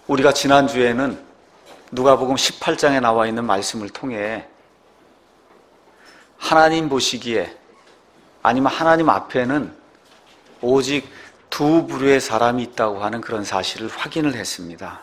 우리가 지난주에는 누가복음 18장에 나와 있는 말씀을 통해 하나님 보시기에 아니면 하나님 앞에는 오직 두 부류의 사람이 있다고 하는 그런 사실을 확인을 했습니다.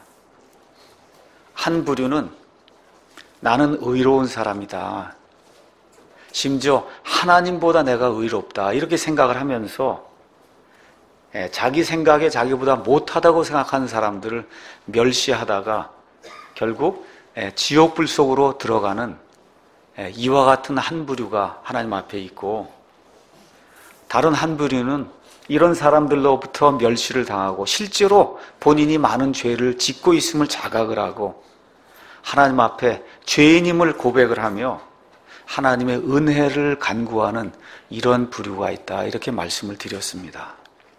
한 부류는 나는 의로운 사람이다. 심지어 하나님보다 내가 의롭다. 이렇게 생각을 하면서 자기 생각에 자기보다 못하다고 생각하는 사람들을 멸시하다가 결국 지옥불 속으로 들어가는 이와 같은 한 부류가 하나님 앞에 있고, 다른 한 부류는 이런 사람들로부터 멸시를 당하고 실제로 본인이 많은 죄를 짓고 있음을 자각을 하고 하나님 앞에 죄인임을 고백을 하며 하나님의 은혜를 간구하는 이런 부류가 있다, 이렇게 말씀을 드렸습니다.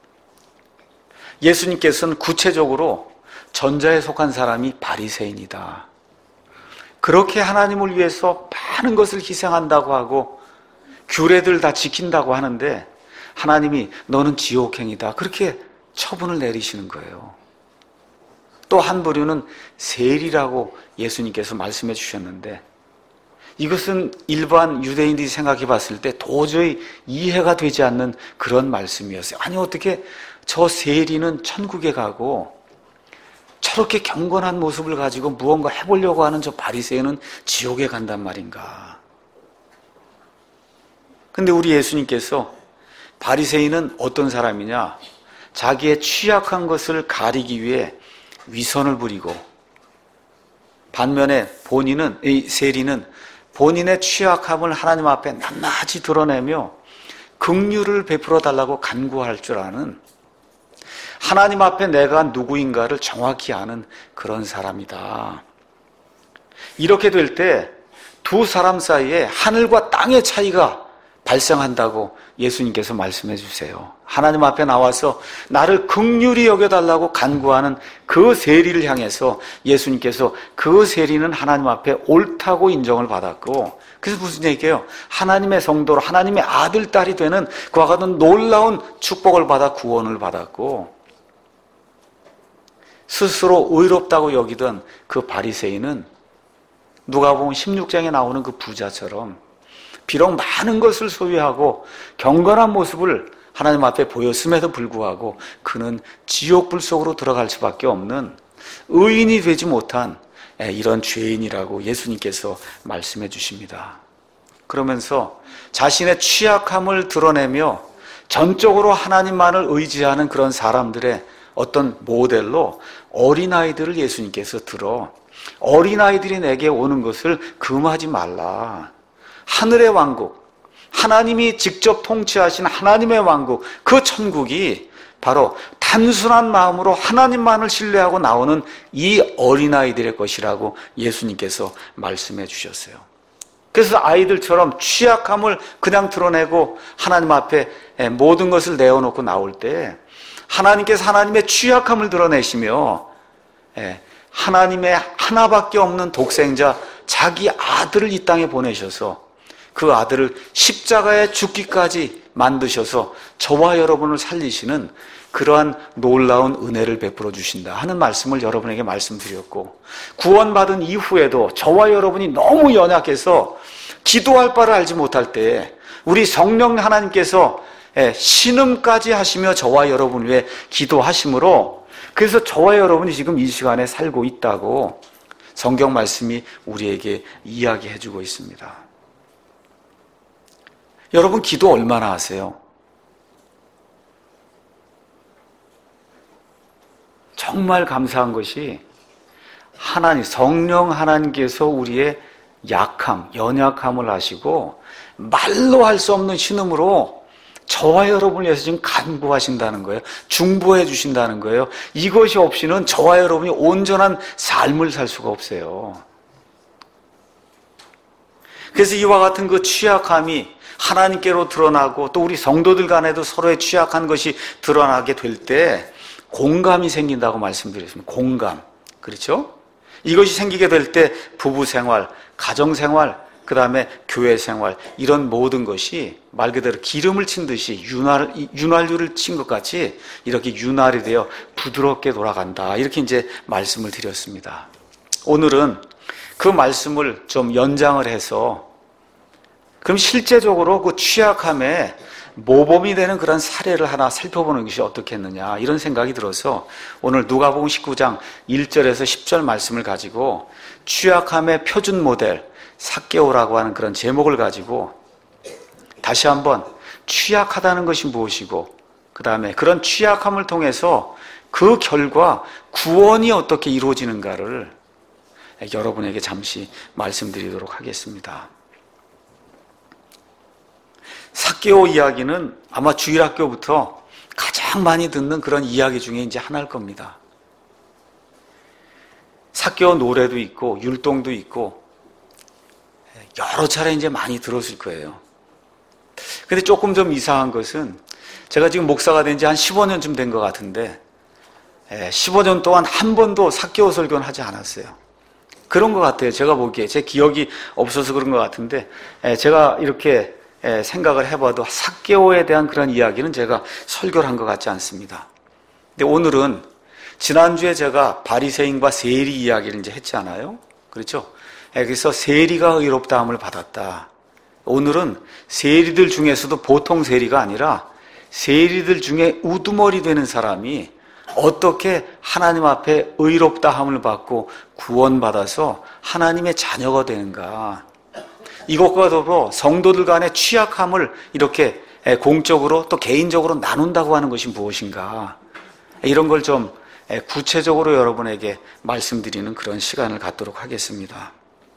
예수님께서는 구체적으로 전자에 속한 사람이 바리새인이다, 그렇게 하나님을 위해서 많은 것을 희생한다고 하고 규례들 다 지킨다고 하는데 하나님이 너는 지옥행이다, 그렇게 처분을 내리시는 거예요. 또 한 부류는 세리라고 예수님께서 말씀해 주셨는데, 이것은 일반 유대인들이 생각해 봤을 때 도저히 이해가 되지 않는 그런 말씀이었어요. 아니, 어떻게 저 세리는 천국에 가고 저렇게 경건한 모습을 가지고 무언가 해보려고 하는 저 바리새인은 지옥에 간단 말인가. 근데 우리 예수님께서 바리새인은 어떤 사람이냐, 자기의 취약한 것을 가리기 위해 위선을 부리고, 반면에 본인은, 이 세리는 본인의 취약함을 하나님 앞에 낱낱이 드러내며 긍휼을 베풀어 달라고 간구할 줄 아는, 하나님 앞에 내가 누구인가를 정확히 아는 그런 사람이다. 이렇게 될 때 두 사람 사이에 하늘과 땅의 차이가 발생한다고 예수님께서 말씀해 주세요. 하나님 앞에 나와서 나를 긍휼히 여겨달라고 간구하는 그 세리를 향해서 예수님께서 그 세리는 하나님 앞에 옳다고 인정을 받았고, 그래서 무슨 얘기예요? 하나님의 성도로 하나님의 아들, 딸이 되는 그와 같은 놀라운 축복을 받아 구원을 받았고, 스스로 의롭다고 여기던 그 바리새인은 누가복음 16장에 나오는 그 부자처럼 비록 많은 것을 소유하고 경건한 모습을 하나님 앞에 보였음에도 불구하고 그는 지옥불 속으로 들어갈 수밖에 없는 의인이 되지 못한 이런 죄인이라고 예수님께서 말씀해 주십니다. 그러면서 자신의 취약함을 드러내며 전적으로 하나님만을 의지하는 그런 사람들의 어떤 모델로 어린아이들을 예수님께서 들어 어린아이들이 내게 오는 것을 금하지 말라. 하늘의 왕국, 하나님이 직접 통치하신 하나님의 왕국, 그 천국이 바로 단순한 마음으로 하나님만을 신뢰하고 나오는 이 어린아이들의 것이라고 예수님께서 말씀해 주셨어요. 그래서 아이들처럼 취약함을 그냥 드러내고 하나님 앞에 모든 것을 내어놓고 나올 때 하나님께서 하나님의 취약함을 드러내시며 하나님의 하나밖에 없는 독생자 자기 아들을 이 땅에 보내셔서 그 아들을 십자가에 죽기까지 만드셔서 저와 여러분을 살리시는 그러한 놀라운 은혜를 베풀어 주신다 하는 말씀을 여러분에게 말씀드렸고, 구원받은 이후에도 저와 여러분이 너무 연약해서 기도할 바를 알지 못할 때 우리 성령 하나님께서 신음까지 하시며 저와 여러분을 위해 기도하심으로, 그래서 저와 여러분이 지금 이 시간에 살고 있다고 성경 말씀이 우리에게 이야기해 주고 있습니다. 여러분, 기도 얼마나 하세요? 정말 감사한 것이 하나님, 성령 하나님께서 우리의 약함, 연약함을 아시고 말로 할 수 없는 신음으로 저와 여러분을 위해서 지금 간구하신다는 거예요. 중보해 주신다는 거예요. 이것이 없이는 저와 여러분이 온전한 삶을 살 수가 없어요. 그래서 이와 같은 그 취약함이 하나님께로 드러나고 또 우리 성도들 간에도 서로의 취약한 것이 드러나게 될 때 공감이 생긴다고 말씀드렸습니다. 공감. 그렇죠? 이것이 생기게 될 때 부부생활, 가정생활, 그 다음에 교회 생활, 이런 모든 것이 말 그대로 기름을 친 듯이 윤활유를 친 것 같이 이렇게 윤활이 되어 부드럽게 돌아간다. 이렇게 이제 말씀을 드렸습니다. 오늘은 그 말씀을 좀 연장을 해서 그럼 실제적으로 그 취약함에 모범이 되는 그런 사례를 하나 살펴보는 것이 어떻겠느냐, 이런 생각이 들어서 오늘 누가복음 19장 1절에서 10절 말씀을 가지고 취약함의 표준 모델 삭개오라고 하는 그런 제목을 가지고 다시 한번 취약하다는 것이 무엇이고, 그 다음에 그런 취약함을 통해서 그 결과 구원이 어떻게 이루어지는가를 여러분에게 잠시 말씀드리도록 하겠습니다. 삭개오 이야기는 아마 주일학교부터 가장 많이 듣는 그런 이야기 중에 이제 하나일 겁니다. 삭개오 노래도 있고 율동도 있고 여러 차례 이제 많이 들었을 거예요. 근데 조금 좀 이상한 것은 제가 지금 목사가 된 지 한 15년쯤 된 것 같은데 15년 동안 한 번도 삭개오 설교는 하지 않았어요. 그런 것 같아요. 제가 보기에 제 기억이 없어서 그런 것 같은데 제가 이렇게 생각을 해봐도 삭개오에 대한 그런 이야기는 제가 설교를 한 것 같지 않습니다. 근데 오늘은 지난주에 제가 바리새인과 세리 이야기를 이제 했잖아요. 그렇죠? 그래서 세리가 의롭다함을 받았다. 오늘은 세리들 중에서도 보통 세리가 아니라 세리들 중에 우두머리 되는 사람이 어떻게 하나님 앞에 의롭다함을 받고 구원받아서 하나님의 자녀가 되는가. 이것과 더불어 성도들 간의 취약함을 이렇게 공적으로 또 개인적으로 나눈다고 하는 것이 무엇인가. 이런 걸 좀 구체적으로 여러분에게 말씀드리는 그런 시간을 갖도록 하겠습니다.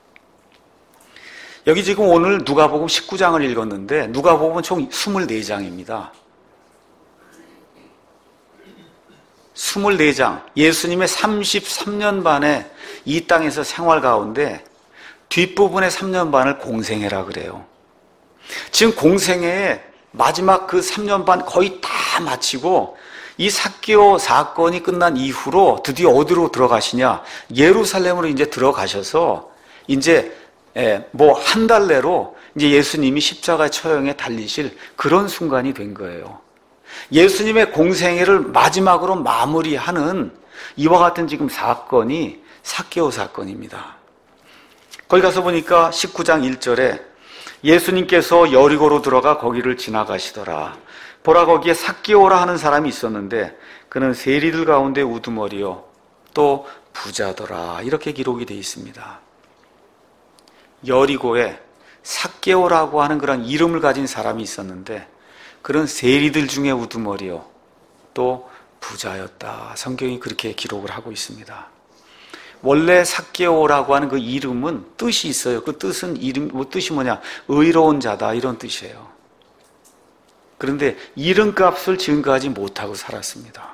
여기 지금 오늘 누가복음 19장을 읽었는데 누가복음은 총 24장입니다. 24장, 예수님의 33년 반의 이 땅에서 생활 가운데 뒷부분의 3년 반을 공생애라 그래요. 지금 공생애의 마지막 그 3년 반 거의 다 마치고 이 삭개오 사건이 끝난 이후로 드디어 어디로 들어가시냐? 예루살렘으로 이제 들어가셔서 이제 뭐 한 달 내로 이제 예수님이 십자가 처형에 달리실 그런 순간이 된 거예요. 예수님의 공생애를 마지막으로 마무리하는 이와 같은 지금 사건이 삭개오 사건입니다. 거기 가서 보니까 19장 1절에 예수님께서 여리고로 들어가 거기를 지나가시더라. 보라, 거기에 삭개오라 하는 사람이 있었는데 그는 세리들 가운데 우두머리요 또 부자더라. 이렇게 기록이 되어 있습니다. 여리고에 삭개오라고 하는 그런 이름을 가진 사람이 있었는데 그런 세리들 중에 우두머리요 또 부자였다. 성경이 그렇게 기록을 하고 있습니다. 원래 삭개오라고 하는 그 이름은 뜻이 있어요. 그 뜻은 뜻이 뭐냐? 의로운 자다, 이런 뜻이에요. 그런데 이름값을 지금까지 못하고 살았습니다.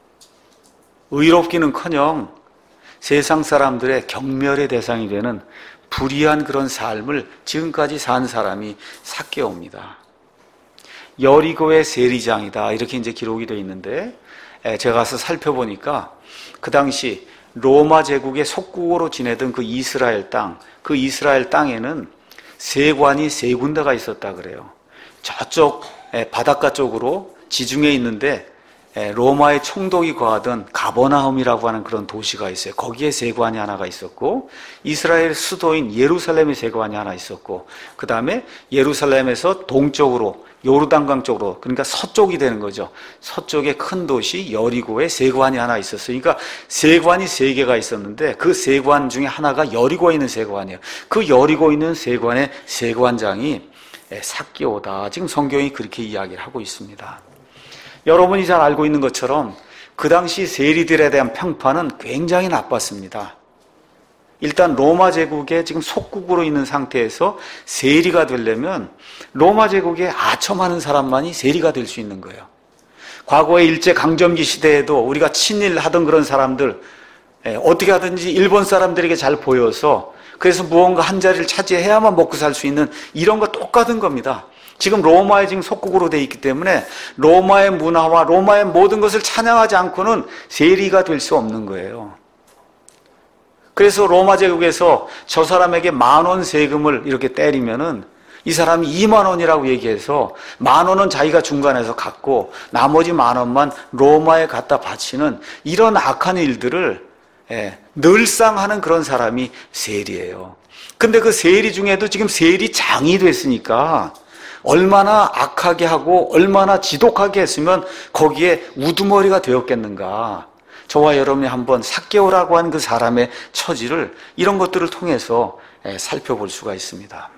의롭기는커녕 세상 사람들의 경멸의 대상이 되는 불의한 그런 삶을 지금까지 산 사람이 삭개오입니다. 여리고의 세리장이다, 이렇게 이제 기록이 되어 있는데 제가 가서 살펴보니까 그 당시 로마 제국의 속국으로 지내던 그 이스라엘 땅에는 세관이 세 군데가 있었다 그래요. 저쪽 바닷가 쪽으로 지중해에 있는데 로마의 총독이 거하던 가버나움이라고 하는 그런 도시가 있어요. 거기에 세관이 하나가 있었고, 이스라엘 수도인 예루살렘의 세관이 하나 있었고, 그 다음에 예루살렘에서 동쪽으로 요르단강 쪽으로, 그러니까 서쪽이 되는 거죠. 서쪽의 큰 도시 여리고에 세관이 하나 있었어요. 그러니까 세관이 세 개가 있었는데 그 세관 중에 하나가 여리고에 있는 세관이에요. 그 여리고에 있는 세관의 세관장이 삭개오다. 지금 성경이 그렇게 이야기를 하고 있습니다. 여러분이 잘 알고 있는 것처럼 그 당시 세리들에 대한 평판은 굉장히 나빴습니다. 일단 로마 제국의 지금 속국으로 있는 상태에서 세리가 되려면 로마 제국에 아첨하는 사람만이 세리가 될 수 있는 거예요. 과거의 일제강점기 시대에도 우리가 친일하던 그런 사람들 어떻게 하든지 일본 사람들에게 잘 보여서 그래서 무언가 한 자리를 차지해야만 먹고 살 수 있는 이런 거 똑같은 겁니다. 지금 로마의 지금 속국으로 되어 있기 때문에 로마의 문화와 로마의 모든 것을 찬양하지 않고는 세리가 될 수 없는 거예요. 그래서 로마 제국에서 저 사람에게 10,000원 세금을 이렇게 때리면은 이 사람이 20,000원이라고 얘기해서 10,000원은 자기가 중간에서 갖고 나머지 10,000원만 로마에 갖다 바치는 이런 악한 일들을 늘상 하는 그런 사람이 세리예요. 근데 그 세리 중에도 지금 세리장이 됐으니까 얼마나 악하게 하고 얼마나 지독하게 했으면 거기에 우두머리가 되었겠는가. 저와 여러분이 한번 삭개오라고 하는 그 사람의 처지를 이런 것들을 통해서 살펴볼 수가 있습니다.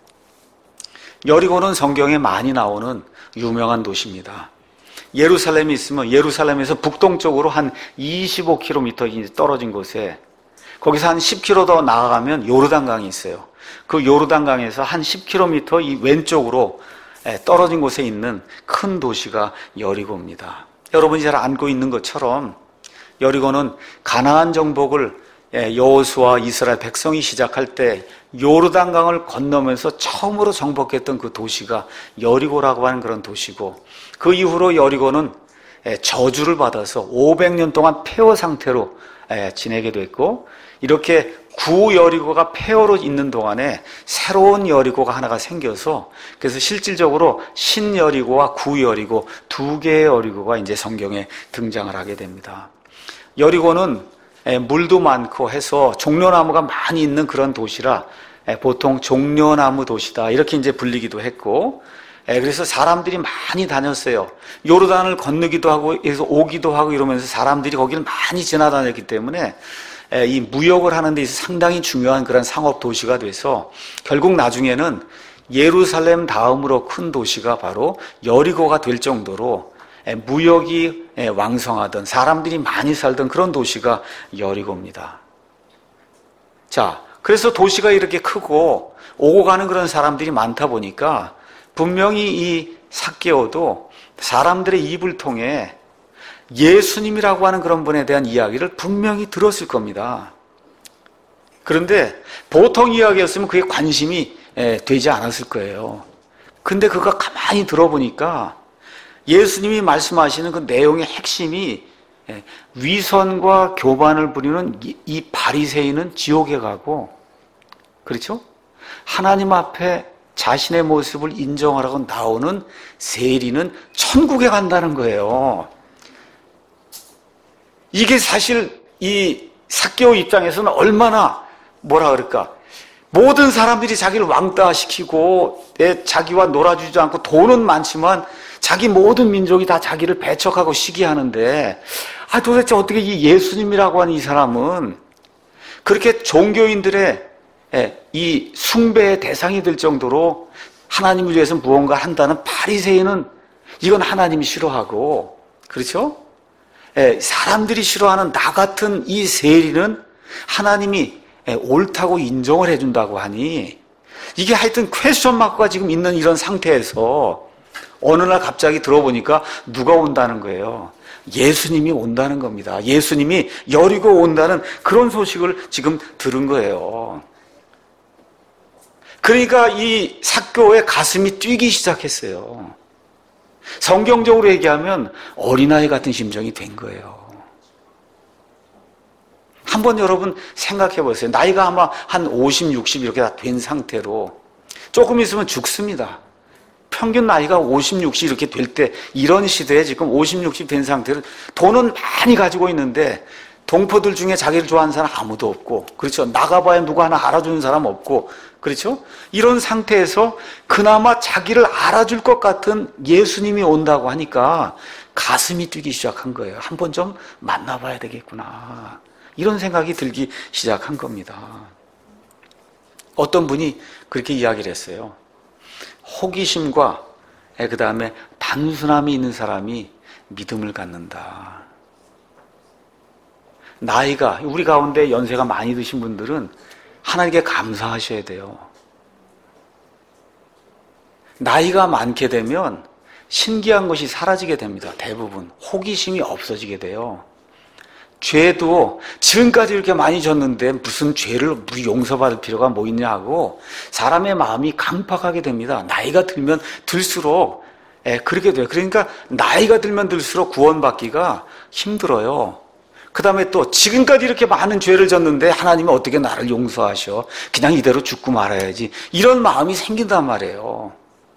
여리고는 성경에 많이 나오는 유명한 도시입니다. 예루살렘이 있으면 예루살렘에서 북동쪽으로 한 25km 떨어진 곳에 거기서 한 10km 더 나아가면 요르단강이 있어요. 그 요르단강에서 한 10km 이 왼쪽으로 떨어진 곳에 있는 큰 도시가 여리고입니다. 여러분이 잘 알고 있는 것처럼 여리고는 가나안 정복을 여호수아 이스라엘 백성이 시작할 때 요르단강을 건너면서 처음으로 정복했던 그 도시가 여리고라고 하는 그런 도시고, 그 이후로 여리고는 저주를 받아서 500년 동안 폐허 상태로 지내게 됐고, 이렇게 구 여리고가 폐허로 있는 동안에 새로운 여리고가 하나가 생겨서, 그래서 실질적으로 신 여리고와 구 여리고 두 개의 여리고가 이제 성경에 등장을 하게 됩니다. 여리고는 물도 많고 해서 종려나무가 많이 있는 그런 도시라 보통 종려나무 도시다 이렇게 이제 불리기도 했고, 그래서 사람들이 많이 다녔어요. 요르단을 건너기도 하고 여기서 오기도 하고 이러면서 사람들이 거기를 많이 지나다녔기 때문에 이 무역을 하는 데 있어서 상당히 중요한 그런 상업 도시가 돼서 결국 나중에는 예루살렘 다음으로 큰 도시가 바로 여리고가 될 정도로 무역이 왕성하던, 사람들이 많이 살던 그런 도시가 여리고입니다. 자, 그래서 도시가 이렇게 크고 오고 가는 그런 사람들이 많다 보니까 분명히 이 삭개오도 사람들의 입을 통해 예수님이라고 하는 그런 분에 대한 이야기를 분명히 들었을 겁니다. 그런데 보통 이야기였으면 그게 관심이 되지 않았을 거예요. 근데 그가 가만히 들어보니까 예수님이 말씀하시는 그 내용의 핵심이 위선과 교만을 부리는 이 바리새인은 지옥에 가고, 그렇죠? 하나님 앞에 자신의 모습을 인정하라고 나오는 세리는 천국에 간다는 거예요. 이게 사실 이 삭개오 입장에서는 얼마나 뭐라 그럴까, 모든 사람들이 자기를 왕따시키고 자기와 놀아주지 않고 돈은 많지만 자기 모든 민족이 다 자기를 배척하고 시기하는데, 도대체 어떻게 이 예수님이라고 하는 이 사람은 그렇게 종교인들의 이 숭배의 대상이 될 정도로 하나님을 위해서 무언가 한다는 바리새인은 이건 하나님이 싫어하고, 그렇죠? 사람들이 싫어하는 나 같은 이 세리는 하나님이 옳다고 인정을 해준다고 하니, 이게 하여튼 퀘스천 마크가 지금 있는 이런 상태에서 어느 날 갑자기 들어보니까 누가 온다는 거예요? 예수님이 온다는 겁니다. 예수님이 여리고 온다는 그런 소식을 지금 들은 거예요. 그러니까 이 삭개오의 가슴이 뛰기 시작했어요. 성경적으로 얘기하면 어린아이 같은 심정이 된 거예요. 한번 여러분 생각해 보세요. 나이가 아마 한 50, 60 이렇게 다 된 상태로 조금 있으면 죽습니다. 평균 나이가 50, 60 이렇게 될 때, 이런 시대에 지금 50, 60 된 상태를 돈은 많이 가지고 있는데 동포들 중에 자기를 좋아하는 사람 아무도 없고, 그렇죠? 나가봐야 누구 하나 알아주는 사람 없고, 그렇죠? 이런 상태에서 그나마 자기를 알아줄 것 같은 예수님이 온다고 하니까 가슴이 뛰기 시작한 거예요. 한번 좀 만나봐야 되겠구나, 이런 생각이 들기 시작한 겁니다. 어떤 분이 그렇게 이야기를 했어요. 호기심과 그 다음에 단순함이 있는 사람이 믿음을 갖는다. 나이가, 우리 가운데 연세가 많이 드신 분들은 하나님께 감사하셔야 돼요. 나이가 많게 되면 신기한 것이 사라지게 됩니다. 대부분 호기심이 없어지게 돼요. 죄도 지금까지 이렇게 많이 졌는데 무슨 죄를 용서받을 필요가 뭐 있냐고 사람의 마음이 강팍하게 됩니다. 나이가 들면 들수록 그렇게 돼요. 그러니까 나이가 들면 들수록 구원받기가 힘들어요. 그 다음에 또 지금까지 이렇게 많은 죄를 졌는데 하나님이 어떻게 나를 용서하셔? 그냥 이대로 죽고 말아야지. 이런 마음이 생긴단 말이에요.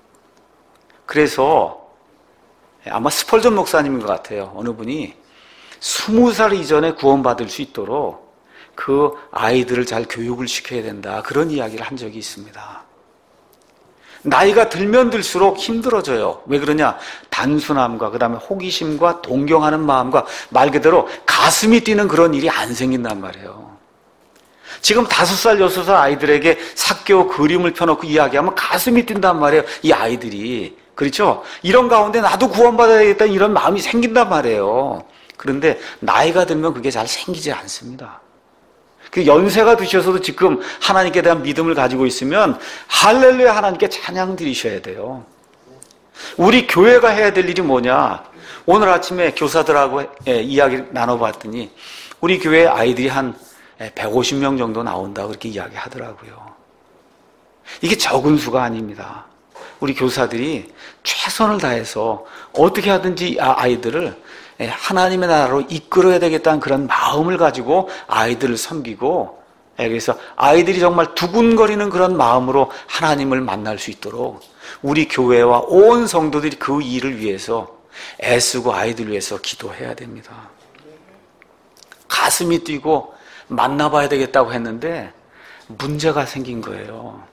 그래서 아마 스펄전 목사님인 것 같아요. 어느 분이 20살 이전에 구원받을 수 있도록 그 아이들을 잘 교육을 시켜야 된다. 그런 이야기를 한 적이 있습니다. 나이가 들면 들수록 힘들어져요. 왜 그러냐? 단순함과 그 다음에 호기심과 동경하는 마음과 말 그대로 가슴이 뛰는 그런 일이 안 생긴단 말이에요. 지금 5살, 6살 아이들에게 삭개오 그림을 펴놓고 이야기하면 가슴이 뛴단 말이에요. 이 아이들이. 그렇죠? 이런 가운데 나도 구원받아야겠다는 이런 마음이 생긴단 말이에요. 그런데 나이가 들면 그게 잘 생기지 않습니다. 그 연세가 드셔서도 지금 하나님께 대한 믿음을 가지고 있으면 할렐루야 하나님께 찬양 드리셔야 돼요. 우리 교회가 해야 될 일이 뭐냐? 오늘 아침에 교사들하고 이야기 나눠봤더니 우리 교회 아이들이 한 150명 정도 나온다고 그렇게 이야기하더라고요. 이게 적은 수가 아닙니다. 우리 교사들이 최선을 다해서 어떻게 하든지 아이들을 하나님의 나라로 이끌어야 되겠다는 그런 마음을 가지고 아이들을 섬기고, 그래서 아이들이 정말 두근거리는 그런 마음으로 하나님을 만날 수 있도록 우리 교회와 온 성도들이 그 일을 위해서 애쓰고 아이들 위해서 기도해야 됩니다. 가슴이 뛰고 만나봐야 되겠다고 했는데 문제가 생긴 거예요.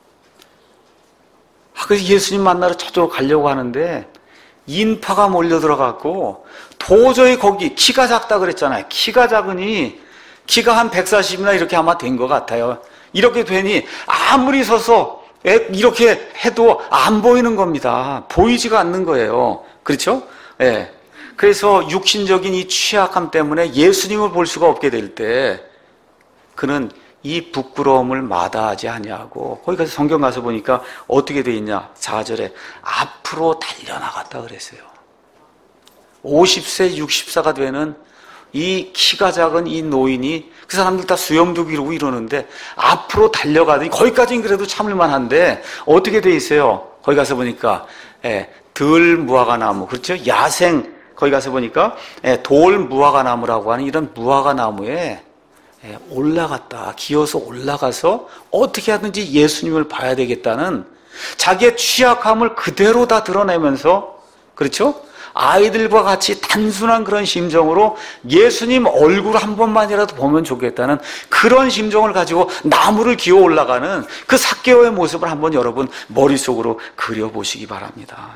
그래서 예수님 만나러 저쪽으로 가려고 하는데 인파가 몰려들어갖고 도저히 거기 키가 작다 그랬잖아요. 키가 작으니 키가 한 140이나 이렇게 아마 된 것 같아요. 이렇게 되니 아무리 서서 이렇게 해도 안 보이는 겁니다. 보이지가 않는 거예요. 그렇죠? 예. 그래서 육신적인 이 취약함 때문에 예수님을 볼 수가 없게 될 때 그는 이 부끄러움을 마다하지 아니하고, 거기 가서 성경 가서 보니까 어떻게 돼 있냐? 4절에 앞으로 달려나갔다 그랬어요. 50세, 60세가 되는 이 키가 작은 이 노인이, 그 사람들 다 수염도 기르고 이러는데 앞으로 달려가더니, 거기까지는 그래도 참을만 한데 어떻게 돼 있어요? 거기 가서 보니까 들 무화과나무, 그렇죠? 야생, 거기 가서 보니까 돌 무화과나무라고 하는 이런 무화과나무에 올라갔다. 기어서 올라가서 어떻게 하든지 예수님을 봐야 되겠다는 자기의 취약함을 그대로 다 드러내면서, 그렇죠? 아이들과 같이 단순한 그런 심정으로 예수님 얼굴 한 번만이라도 보면 좋겠다는 그런 심정을 가지고 나무를 기어 올라가는 그 삭개오의 모습을 한번 여러분 머릿속으로 그려보시기 바랍니다.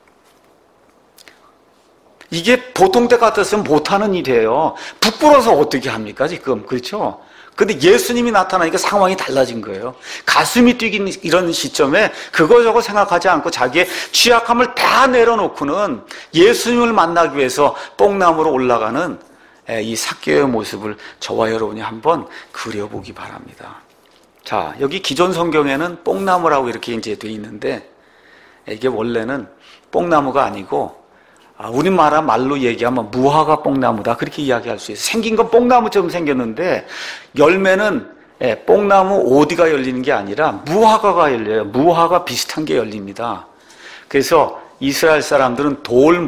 이게 보통 때 같았으면 못하는 일이에요. 부끄러워서 어떻게 합니까 지금, 그렇죠? 근데 예수님이 나타나니까 상황이 달라진 거예요. 가슴이 뛰긴 이런 시점에 그거 저거 생각하지 않고 자기의 취약함을 다 내려놓고는 예수님을 만나기 위해서 뽕나무로 올라가는 이 삭개오의 모습을 저와 여러분이 한번 그려보기 바랍니다. 자, 여기 기존 성경에는 뽕나무라고 이렇게 이제 돼 있는데 이게 원래는 뽕나무가 아니고 우리나라 말로 얘기하면 무화과 뽕나무다, 그렇게 이야기할 수 있어요. 생긴 건 뽕나무처럼 생겼는데 열매는 뽕나무 오디가 열리는 게 아니라 무화과가 열려요. 무화과 비슷한 게 열립니다. 그래서 이스라엘 사람들은 돌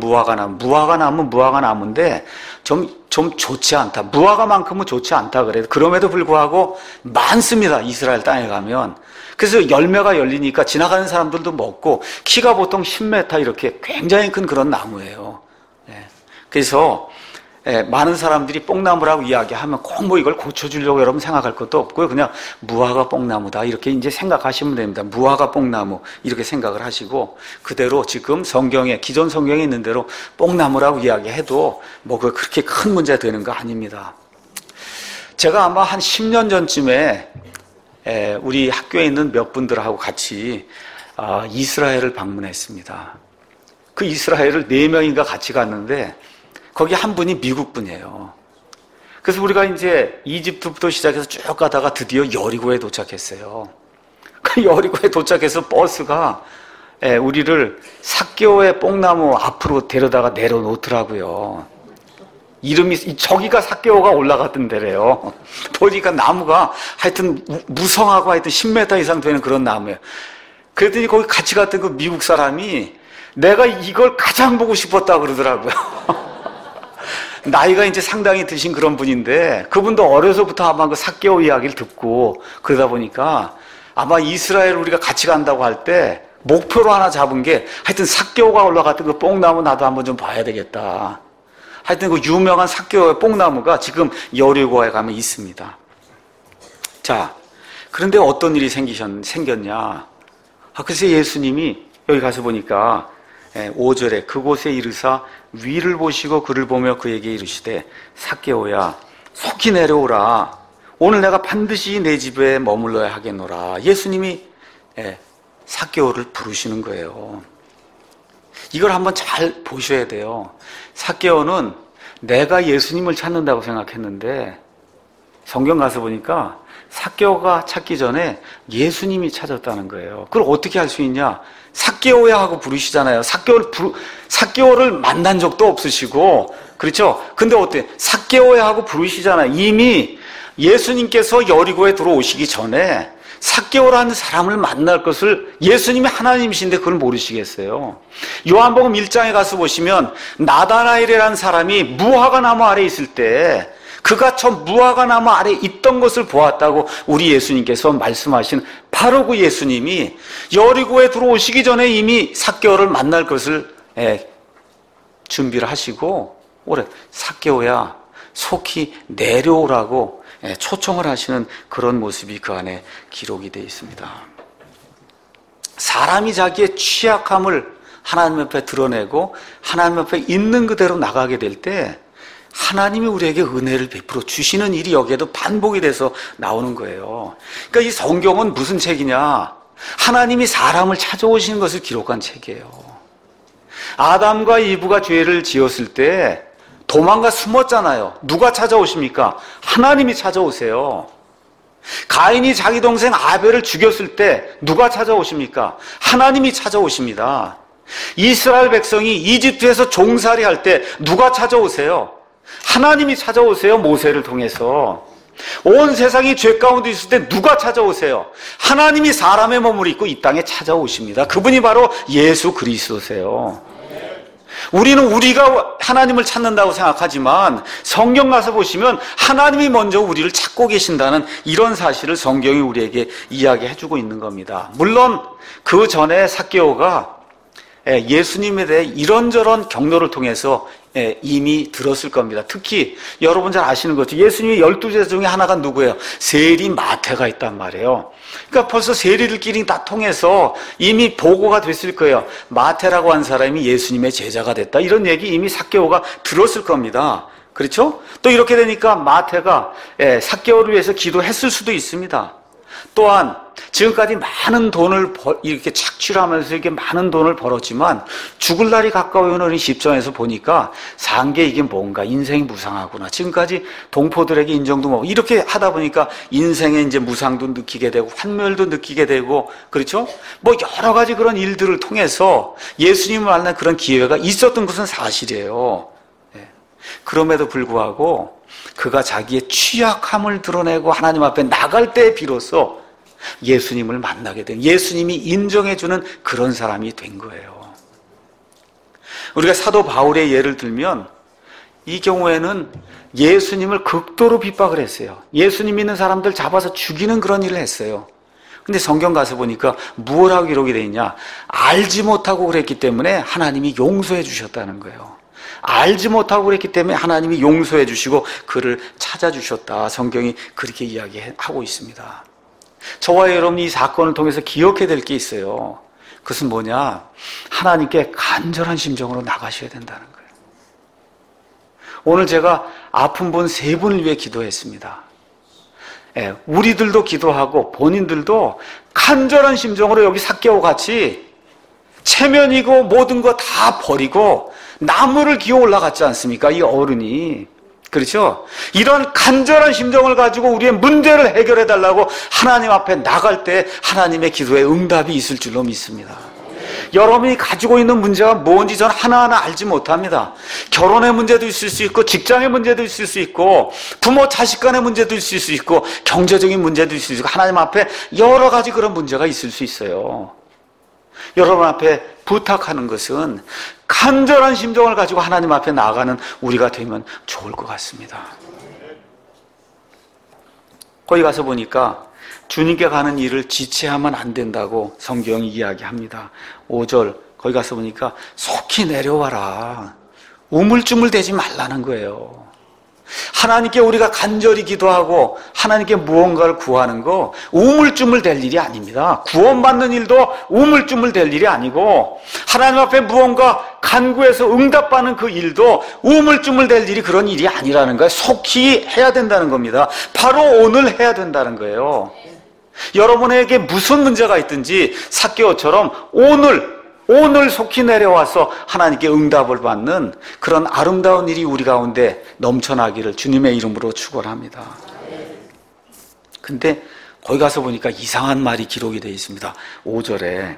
무화과나무인데 좀 좋지 않다. 무화과만큼은 좋지 않다 그래요. 그럼에도 불구하고 많습니다. 이스라엘 땅에 가면. 그래서 열매가 열리니까 지나가는 사람들도 먹고, 키가 보통 10m 이렇게 굉장히 큰 그런 나무예요. 그래서 많은 사람들이 뽕나무라고 이야기하면 꼭 뭐 이걸 고쳐주려고 여러분 생각할 것도 없고요. 그냥 무화과 뽕나무다 이렇게 이제 생각하시면 됩니다. 무화과 뽕나무 이렇게 생각을 하시고, 그대로 지금 성경에, 기존 성경에 있는 대로 뽕나무라고 이야기해도 뭐 그렇게 큰 문제가 되는 거 아닙니다. 제가 아마 한 10년 전쯤에 우리 학교에 있는 몇 분들하고 같이 이스라엘을 방문했습니다. 그 이스라엘을 4명인가 같이 갔는데 거기 한 분이 미국 분이에요. 그래서 우리가 이제 이집트부터 시작해서 쭉 가다가 드디어 여리고에 도착했어요. 그 여리고에 도착해서 버스가 우리를 삭개오의 뽕나무 앞으로 데려다가 내려놓더라고요. 이름이, 저기가 삭개오가 올라갔던 데래요. 보니까 나무가 하여튼 무성하고 하여튼 10m 이상 되는 그런 나무예요. 그랬더니 거기 같이 갔던 그 미국 사람이 내가 이걸 가장 보고 싶었다 그러더라고요. 나이가 이제 상당히 드신 그런 분인데 그분도 어려서부터 아마 그 삭개오 이야기를 듣고 그러다 보니까 아마 이스라엘 우리가 같이 간다고 할 때 목표로 하나 잡은 게 하여튼 삭개오가 올라갔던 그 뽕나무 나도 한번 좀 봐야 되겠다. 하여튼 그 유명한 삭개오의 뽕나무가 지금 여리고에 가면 있습니다. 자, 그런데 어떤 일이 생겼냐. 글쎄 예수님이 여기 가서 보니까 5절에 그곳에 이르사 위를 보시고 그를 보며 그에게 이르시되 삭개오야 속히 내려오라. 오늘 내가 반드시 내 집에 머물러야 하겠노라. 예수님이 삭개오를 부르시는 거예요. 이걸 한번 잘 보셔야 돼요. 삭개오는 내가 예수님을 찾는다고 생각했는데 성경 가서 보니까 삭개오가 찾기 전에 예수님이 찾았다는 거예요. 그걸 어떻게 할 수 있냐? 삭개오야 하고 부르시잖아요. 삭개오를 만난 적도 없으시고, 그렇죠? 근데 어때? 삭개오야 하고 부르시잖아요. 이미 예수님께서 여리고에 들어오시기 전에 삭개오라는 사람을 만날 것을 예수님이 하나님이신데 그걸 모르시겠어요? 요한복음 1장에 가서 보시면 나다나엘이라는 사람이 무화과 나무 아래 있을 때 그가 저 무화과 나무 아래 있던 것을 보았다고 우리 예수님께서 말씀하신 바로 그 예수님이 여리고에 들어오시기 전에 이미 삭개오를 만날 것을 준비를 하시고 올해 삭개오야 속히 내려오라고 초청을 하시는 그런 모습이 그 안에 기록이 되어 있습니다. 사람이 자기의 취약함을 하나님 앞에 드러내고 하나님 앞에 있는 그대로 나가게 될 때 하나님이 우리에게 은혜를 베풀어 주시는 일이 여기에도 반복이 돼서 나오는 거예요. 그러니까 이 성경은 무슨 책이냐? 하나님이 사람을 찾아오시는 것을 기록한 책이에요. 아담과 이브가 죄를 지었을 때 도망가 숨었잖아요. 누가 찾아오십니까? 하나님이 찾아오세요. 가인이 자기 동생 아벨을 죽였을 때 누가 찾아오십니까? 하나님이 찾아오십니다. 이스라엘 백성이 이집트에서 종살이 할 때 누가 찾아오세요? 하나님이 찾아오세요. 모세를 통해서. 온 세상이 죄 가운데 있을 때 누가 찾아오세요? 하나님이 사람의 몸을 입고 이 땅에 찾아오십니다. 그분이 바로 예수 그리스도세요. 우리는 우리가 하나님을 찾는다고 생각하지만 성경 가서 보시면 하나님이 먼저 우리를 찾고 계신다는 이런 사실을 성경이 우리에게 이야기해주고 있는 겁니다. 물론 그 전에 삭개오가 예수님에 대해 이런저런 경로를 통해서 이미 들었을 겁니다. 특히 여러분 잘 아시는 거죠. 예수님의 12제자 중에 하나가 누구예요? 세리 마태가 있단 말이에요. 그러니까 벌써 세리들끼리 다 통해서 이미 보고가 됐을 거예요. 마태라고 한 사람이 예수님의 제자가 됐다. 이런 얘기 이미 삭개오가 들었을 겁니다. 그렇죠? 또 이렇게 되니까 마태가 삭개오를 위해서 기도했을 수도 있습니다. 또한 지금까지 많은 돈을 이렇게 착취를 하면서 이렇게 많은 돈을 벌었지만 죽을 날이 가까워 오는 시점에서 보니까 산 게 이게 뭔가 인생이 무상하구나. 지금까지 동포들에게 인정도 뭐 이렇게 하다 보니까 인생의 이제 무상도 느끼게 되고 환멸도 느끼게 되고 그렇죠? 뭐 여러 가지 그런 일들을 통해서 예수님을 만난 그런 기회가 있었던 것은 사실이에요. 그럼에도 불구하고 그가 자기의 취약함을 드러내고 하나님 앞에 나갈 때 비로소 예수님을 만나게 된, 예수님이 인정해주는 그런 사람이 된 거예요. 우리가 사도 바울의 예를 들면 이 경우에는 예수님을 극도로 핍박을 했어요. 예수님 믿는 사람들 잡아서 죽이는 그런 일을 했어요. 근데 성경 가서 보니까 무엇하고 기록이 되어 있냐? 알지 못하고 그랬기 때문에 하나님이 용서해 주셨다는 거예요. 알지 못하고 그랬기 때문에 하나님이 용서해 주시고 그를 찾아주셨다. 성경이 그렇게 이야기하고 있습니다. 저와 여러분이 이 사건을 통해서 기억해야 될 게 있어요. 그것은 뭐냐? 하나님께 간절한 심정으로 나가셔야 된다는 거예요. 오늘 제가 아픈 분 3분을 위해 기도했습니다. 우리들도 기도하고 본인들도 간절한 심정으로 여기 삭개오 같이 체면이고 모든 거 다 버리고 나무를 기어 올라갔지 않습니까? 이 어른이. 그렇죠? 이런 간절한 심정을 가지고 우리의 문제를 해결해 달라고 하나님 앞에 나갈 때 하나님의 기도에 응답이 있을 줄로 믿습니다. 여러분이 가지고 있는 문제가 뭔지 저는 하나하나 알지 못합니다. 결혼의 문제도 있을 수 있고 직장의 문제도 있을 수 있고 부모 자식 간의 문제도 있을 수 있고 경제적인 문제도 있을 수 있고 하나님 앞에 여러 가지 그런 문제가 있을 수 있어요. 여러분 앞에 부탁하는 것은 간절한 심정을 가지고 하나님 앞에 나아가는 우리가 되면 좋을 것 같습니다. 거기 가서 보니까 주님께 가는 일을 지체하면 안 된다고 성경이 이야기합니다. 5절 거기 가서 보니까 속히 내려와라. 우물쭈물대지 말라는 거예요. 하나님께 우리가 간절히 기도하고 하나님께 무언가를 구하는 거 우물쭈물 될 일이 아닙니다. 구원받는 일도 우물쭈물 될 일이 아니고 하나님 앞에 무언가 간구해서 응답받는 그 일도 우물쭈물 될 일이 그런 일이 아니라는 거예요. 속히 해야 된다는 겁니다. 바로 오늘 해야 된다는 거예요. 여러분에게 무슨 문제가 있든지 삭개오처럼 오늘 속히 내려와서 하나님께 응답을 받는 그런 아름다운 일이 우리 가운데 넘쳐나기를 주님의 이름으로 축원합니다. 근데 거기 가서 보니까 이상한 말이 기록이 되어 있습니다. 5절에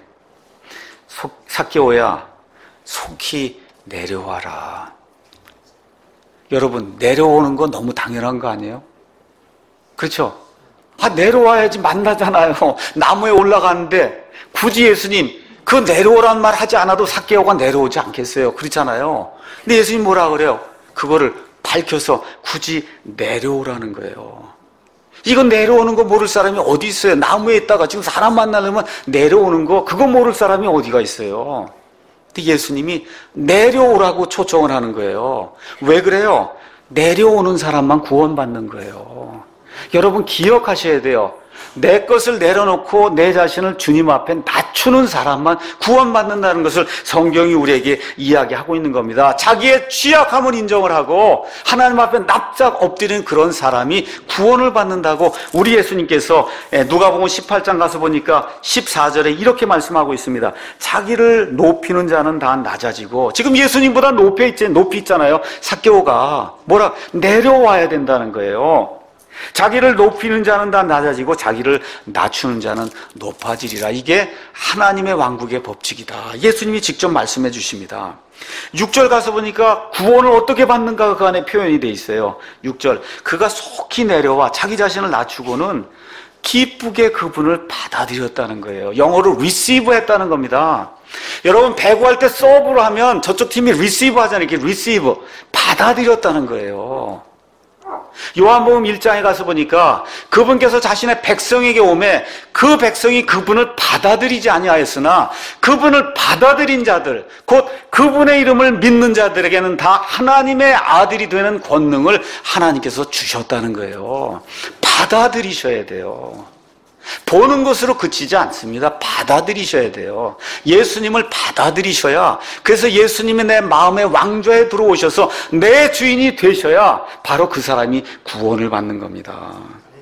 삭개오야 속히 내려와라. 여러분 내려오는 거 너무 당연한 거 아니에요? 그렇죠? 내려와야지 만나잖아요. 나무에 올라가는데 굳이 예수님 그 내려오란 말 하지 않아도 삭개오가 내려오지 않겠어요? 그렇잖아요. 근데 예수님 뭐라 그래요? 그거를 밝혀서 굳이 내려오라는 거예요. 이건 내려오는 거 모를 사람이 어디 있어요? 나무에 있다가 지금 사람 만나려면 내려오는 거 그거 모를 사람이 어디가 있어요? 근데 예수님이 내려오라고 초청을 하는 거예요. 왜 그래요? 내려오는 사람만 구원받는 거예요. 여러분 기억하셔야 돼요. 내 것을 내려놓고 내 자신을 주님 앞에 낮추는 사람만 구원받는다는 것을 성경이 우리에게 이야기하고 있는 겁니다. 자기의 취약함을 인정을 하고 하나님 앞에 납작 엎드리는 그런 사람이 구원을 받는다고 우리 예수님께서 누가복음 18장 가서 보니까 14절에 이렇게 말씀하고 있습니다. 자기를 높이는 자는 다 낮아지고 지금 예수님보다 높이 있잖아요. 삭개오가 내려와야 된다는 거예요. 자기를 높이는 자는 다 낮아지고 자기를 낮추는 자는 높아지리라. 이게 하나님의 왕국의 법칙이다. 예수님이 직접 말씀해 주십니다. 6절 가서 보니까 구원을 어떻게 받는가 그 안에 표현이 돼 있어요. 6절 그가 속히 내려와 자기 자신을 낮추고는 기쁘게 그분을 받아들였다는 거예요. 영어로 receive 했다는 겁니다. 여러분 배구할 때 서브로 하면 저쪽 팀이 receive 하잖아요. 이렇게 receive 받아들였다는 거예요. 요한복음 1장에 가서 보니까 그분께서 자신의 백성에게 오매 그 백성이 그분을 받아들이지 아니하였으나 그분을 받아들인 자들 곧 그분의 이름을 믿는 자들에게는 다 하나님의 아들이 되는 권능을 하나님께서 주셨다는 거예요. 받아들이셔야 돼요. 보는 것으로 그치지 않습니다. 받아들이셔야 돼요. 예수님을 받아들이셔야, 그래서 예수님이 내 마음의 왕좌에 들어오셔서 내 주인이 되셔야 바로 그 사람이 구원을 받는 겁니다.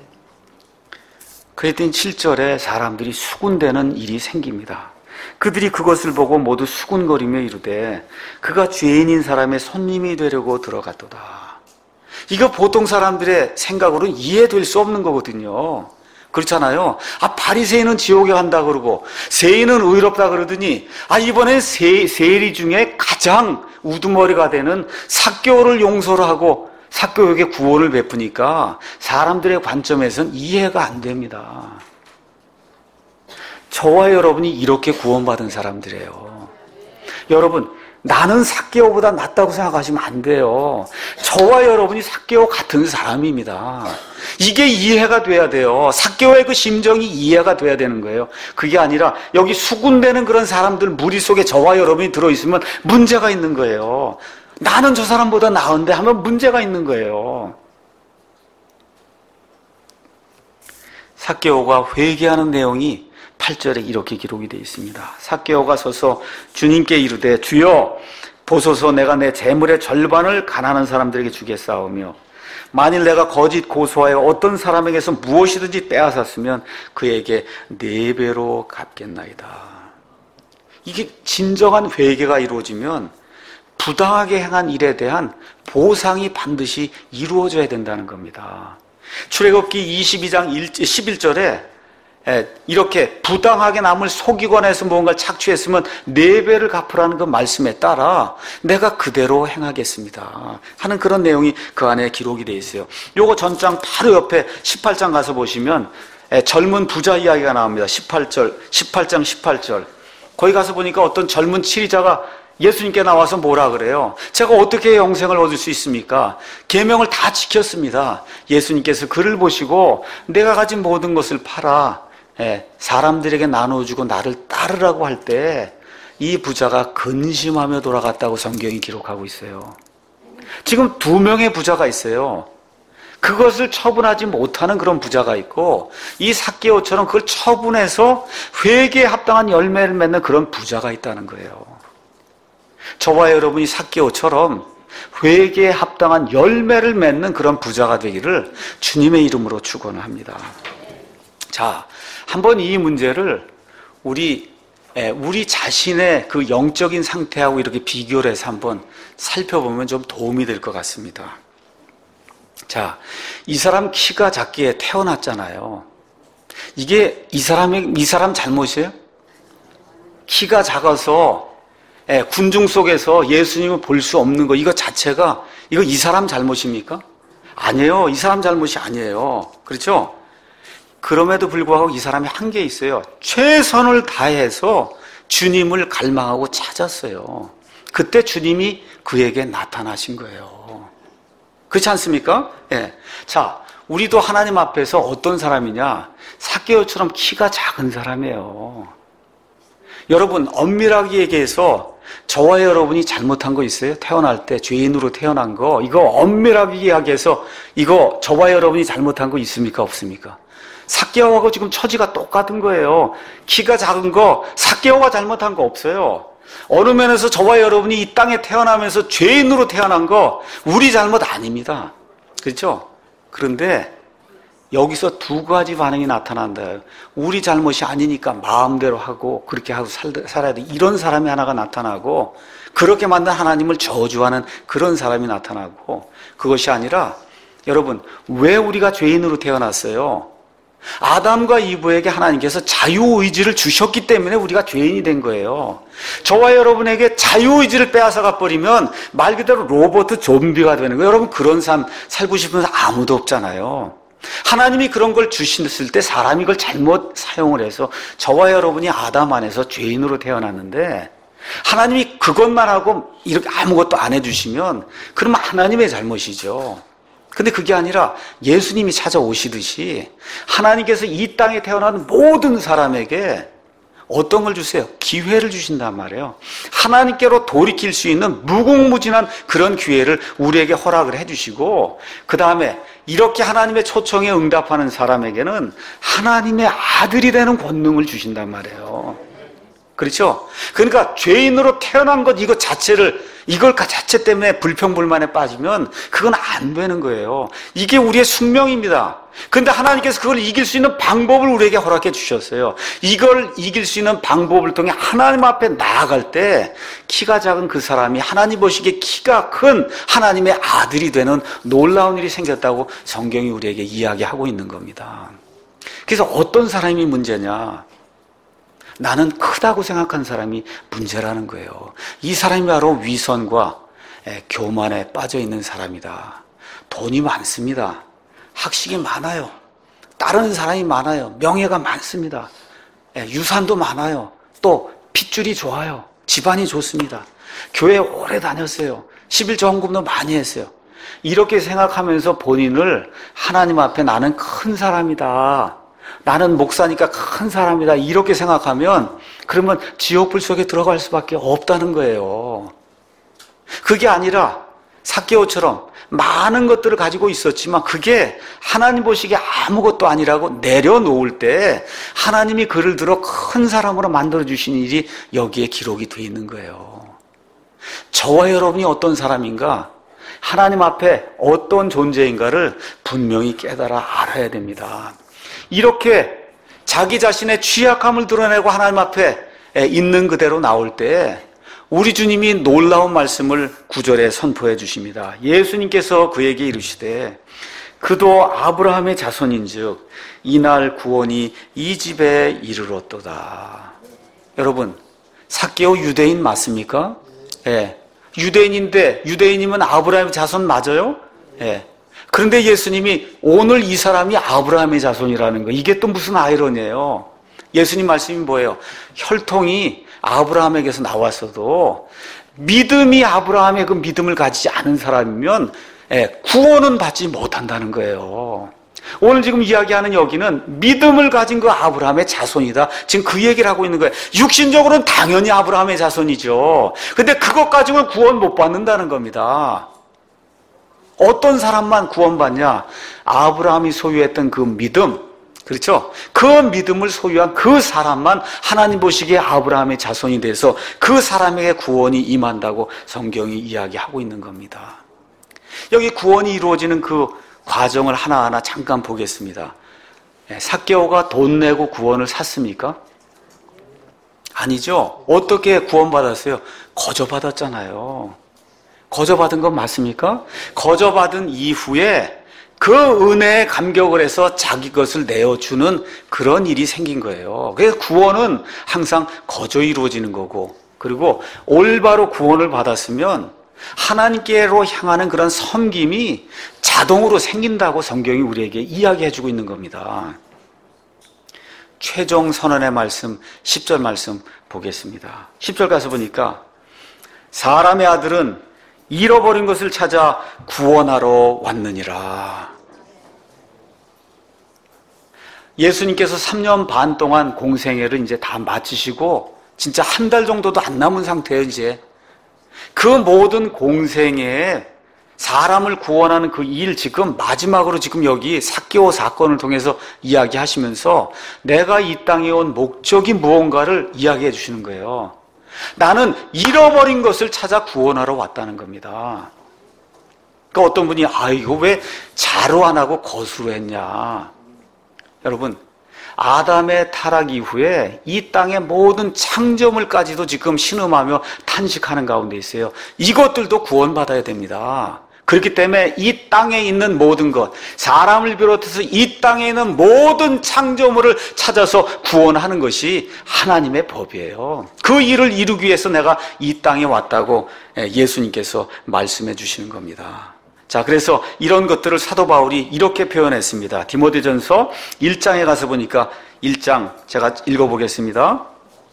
그랬더니 7절에 사람들이 수군대는 일이 생깁니다. 그들이 그것을 보고 모두 수군거리며 이르되 그가 죄인인 사람의 손님이 되려고 들어갔도다. 이거 보통 사람들의 생각으로는 이해될 수 없는 거거든요. 그렇잖아요. 바리새인은 지옥에 간다 그러고 세인은 의롭다 그러더니 이번엔 세리 중에 가장 우두머리가 되는 삭개오를 용서를 하고 삭개오에게 구원을 베푸니까 사람들의 관점에서는 이해가 안 됩니다. 저와 여러분이 이렇게 구원받은 사람들이에요. 여러분 나는 삭개오보다 낫다고 생각하시면 안 돼요. 저와 여러분이 삭개오 같은 사람입니다. 이게 이해가 돼야 돼요. 삭개오의 그 심정이 이해가 돼야 되는 거예요. 그게 아니라 여기 수군대는 그런 사람들 무리 속에 저와 여러분이 들어있으면 문제가 있는 거예요. 나는 저 사람보다 나은데 하면 문제가 있는 거예요. 삭개오가 회개하는 내용이 8절에 이렇게 기록이 되어 있습니다. 삭개오가 서서 주님께 이르되 주여 보소서 내가 내 재물의 절반을 가난한 사람들에게 주겠사오며 만일 내가 거짓 고소하여 어떤 사람에게서 무엇이든지 빼앗았으면 그에게 4배로 갚겠나이다. 이게 진정한 회개가 이루어지면 부당하게 행한 일에 대한 보상이 반드시 이루어져야 된다는 겁니다. 출애굽기 22장 11절에 이렇게 부당하게 남을 속이거나 해서 무언가를 착취했으면 4배를 갚으라는 그 말씀에 따라 내가 그대로 행하겠습니다 하는 그런 내용이 그 안에 기록이 되어 있어요. 요거 전장 바로 옆에 18장 가서 보시면 젊은 부자 이야기가 나옵니다. 18장 18절 거기 가서 보니까 어떤 젊은 치리자가 예수님께 나와서 뭐라 그래요? 제가 어떻게 영생을 얻을 수 있습니까? 계명을 다 지켰습니다. 예수님께서 그를 보시고 내가 가진 모든 것을 팔아 사람들에게 나눠주고 나를 따르라고 할 때 이 부자가 근심하며 돌아갔다고 성경이 기록하고 있어요. 지금 2명의 부자가 있어요. 그것을 처분하지 못하는 그런 부자가 있고, 이 삭개오처럼 그걸 처분해서 회개에 합당한 열매를 맺는 그런 부자가 있다는 거예요. 저와 여러분이 삭개오처럼 회개에 합당한 열매를 맺는 그런 부자가 되기를 주님의 이름으로 축원합니다. 자, 한번 이 문제를 우리 자신의 그 영적인 상태하고 이렇게 비교를 해서 한번 살펴보면 좀 도움이 될 것 같습니다. 자, 이 사람 키가 작게 태어났잖아요. 이게 이 사람 잘못이에요? 키가 작아서 군중 속에서 예수님을 볼 수 없는 거, 이거 자체가 이거 이 사람 잘못입니까? 아니에요. 이 사람 잘못이 아니에요. 그렇죠? 그럼에도 불구하고 이 사람이 한 게 있어요. 최선을 다해서 주님을 갈망하고 찾았어요. 그때 주님이 그에게 나타나신 거예요. 그렇지 않습니까? 예. 자, 우리도 하나님 앞에서 어떤 사람이냐? 삭개오처럼 키가 작은 사람이에요. 여러분, 엄밀하게 얘기해서 저와 여러분이 잘못한 거 있어요? 태어날 때 죄인으로 태어난 거, 이거 엄밀하게 이야기해서 이거 저와 여러분이 잘못한 거 있습니까? 없습니까? 삭개오하고 지금 처지가 똑같은 거예요. 키가 작은 거, 삭개오가 잘못한 거 없어요. 어느 면에서 저와 여러분이 이 땅에 태어나면서 죄인으로 태어난 거 우리 잘못 아닙니다. 그렇죠? 그런데 여기서 2가지 반응이 나타난다. 우리 잘못이 아니니까 마음대로 하고 그렇게 하고 살아야 돼. 이런 사람이 하나가 나타나고, 그렇게 만든 하나님을 저주하는 그런 사람이 나타나고, 그것이 아니라 여러분, 왜 우리가 죄인으로 태어났어요? 아담과 이브에게 하나님께서 자유의지를 주셨기 때문에 우리가 죄인이 된 거예요. 저와 여러분에게 자유의지를 빼앗아가 버리면 말 그대로 로봇 좀비가 되는 거예요. 여러분, 그런 삶 살고 싶은 사람 아무도 없잖아요. 하나님이 그런 걸 주셨을 때 사람이 그걸 잘못 사용을 해서 저와 여러분이 아담 안에서 죄인으로 태어났는데, 하나님이 그것만 하고 이렇게 아무것도 안 해주시면 그러면 하나님의 잘못이죠. 근데 그게 아니라 예수님이 찾아오시듯이 하나님께서 이 땅에 태어난 모든 사람에게 어떤 걸 주세요? 기회를 주신단 말이에요. 하나님께로 돌이킬 수 있는 무궁무진한 그런 기회를 우리에게 허락을 해주시고, 그 다음에 이렇게 하나님의 초청에 응답하는 사람에게는 하나님의 아들이 되는 권능을 주신단 말이에요. 그렇죠? 그러니까 죄인으로 태어난 것 이것 자체 때문에 불평불만에 빠지면 그건 안 되는 거예요. 이게 우리의 숙명입니다. 그런데 하나님께서 그걸 이길 수 있는 방법을 우리에게 허락해 주셨어요. 이걸 이길 수 있는 방법을 통해 하나님 앞에 나아갈 때 키가 작은 그 사람이 하나님 보시기에 키가 큰 하나님의 아들이 되는 놀라운 일이 생겼다고 성경이 우리에게 이야기하고 있는 겁니다. 그래서 어떤 사람이 문제냐? 나는 크다고 생각한 사람이 문제라는 거예요. 이 사람이 바로 위선과 교만에 빠져 있는 사람이다. 돈이 많습니다. 학식이 많아요. 따르는 사람이 많아요. 명예가 많습니다. 유산도 많아요. 또 핏줄이 좋아요. 집안이 좋습니다. 교회 오래 다녔어요. 11조 헌금도 많이 했어요. 이렇게 생각하면서 본인을 하나님 앞에 나는 큰 사람이다, 나는 목사니까 큰 사람이다, 이렇게 생각하면 그러면 지옥불 속에 들어갈 수밖에 없다는 거예요. 그게 아니라 삭개오처럼 많은 것들을 가지고 있었지만 그게 하나님 보시기에 아무것도 아니라고 내려놓을 때 하나님이 그를 들어 큰 사람으로 만들어주신 일이 여기에 기록이 되어 있는 거예요. 저와 여러분이 어떤 사람인가, 하나님 앞에 어떤 존재인가를 분명히 깨달아 알아야 됩니다. 이렇게 자기 자신의 취약함을 드러내고 하나님 앞에 있는 그대로 나올 때 우리 주님이 놀라운 말씀을 9절에 선포해 주십니다. 예수님께서 그에게 이르시되 그도 아브라함의 자손인즉 이날 구원이 이 집에 이르렀도다. 여러분, 삭개오 유대인 맞습니까? 예. 유대인인데, 유대인이면 아브라함의 자손 맞아요? 예. 그런데 예수님이 오늘 이 사람이 아브라함의 자손이라는 거, 이게 또 무슨 아이러니예요? 예수님 말씀이 뭐예요? 혈통이 아브라함에게서 나왔어도 믿음이 아브라함의 그 믿음을 가지지 않은 사람이면 구원은 받지 못한다는 거예요. 오늘 지금 이야기하는 여기는 믿음을 가진 그 아브라함의 자손이다. 지금 그 얘기를 하고 있는 거예요. 육신적으로는 당연히 아브라함의 자손이죠. 근데 그것 가지고는 구원 못 받는다는 겁니다. 어떤 사람만 구원받냐? 아브라함이 소유했던 그 믿음, 그렇죠? 그 믿음을 소유한 그 사람만 하나님 보시기에 아브라함의 자손이 돼서 그 사람에게 구원이 임한다고 성경이 이야기하고 있는 겁니다. 여기 구원이 이루어지는 그 과정을 하나하나 잠깐 보겠습니다. 삭개오가 돈 내고 구원을 샀습니까? 아니죠. 어떻게 구원받았어요? 거저받았잖아요. 거저받은 건 맞습니까? 거저받은 이후에 그 은혜에 감격을 해서 자기 것을 내어주는 그런 일이 생긴 거예요. 그래서 구원은 항상 거저 이루어지는 거고, 그리고 올바로 구원을 받았으면 하나님께로 향하는 그런 섬김이 자동으로 생긴다고 성경이 우리에게 이야기해주고 있는 겁니다. 최종 선언의 말씀 10절 말씀 보겠습니다. 10절 가서 보니까 사람의 아들은 잃어버린 것을 찾아 구원하러 왔느니라. 예수님께서 3년 반 동안 공생애를 이제 다 마치시고 진짜 한 달 정도도 안 남은 상태예요. 이제 그 모든 공생애에 사람을 구원하는 그 일, 지금 마지막으로 지금 여기 삭개오 사건을 통해서 이야기하시면서 내가 이 땅에 온 목적이 무언가를 이야기해 주시는 거예요. 나는 잃어버린 것을 찾아 구원하러 왔다는 겁니다. 그러니까 어떤 분이 이거 왜 자로 안 하고 거수로 했냐? 여러분, 아담의 타락 이후에 이 땅의 모든 창조물까지도 지금 신음하며 탄식하는 가운데 있어요. 이것들도 구원받아야 됩니다. 그렇기 때문에 이 땅에 있는 모든 것, 사람을 비롯해서 이 땅에 있는 모든 창조물을 찾아서 구원하는 것이 하나님의 법이에요. 그 일을 이루기 위해서 내가 이 땅에 왔다고 예수님께서 말씀해 주시는 겁니다. 자, 그래서 이런 것들을 사도 바울이 이렇게 표현했습니다. 디모데전서 1장에 가서 보니까 1장 제가 읽어보겠습니다.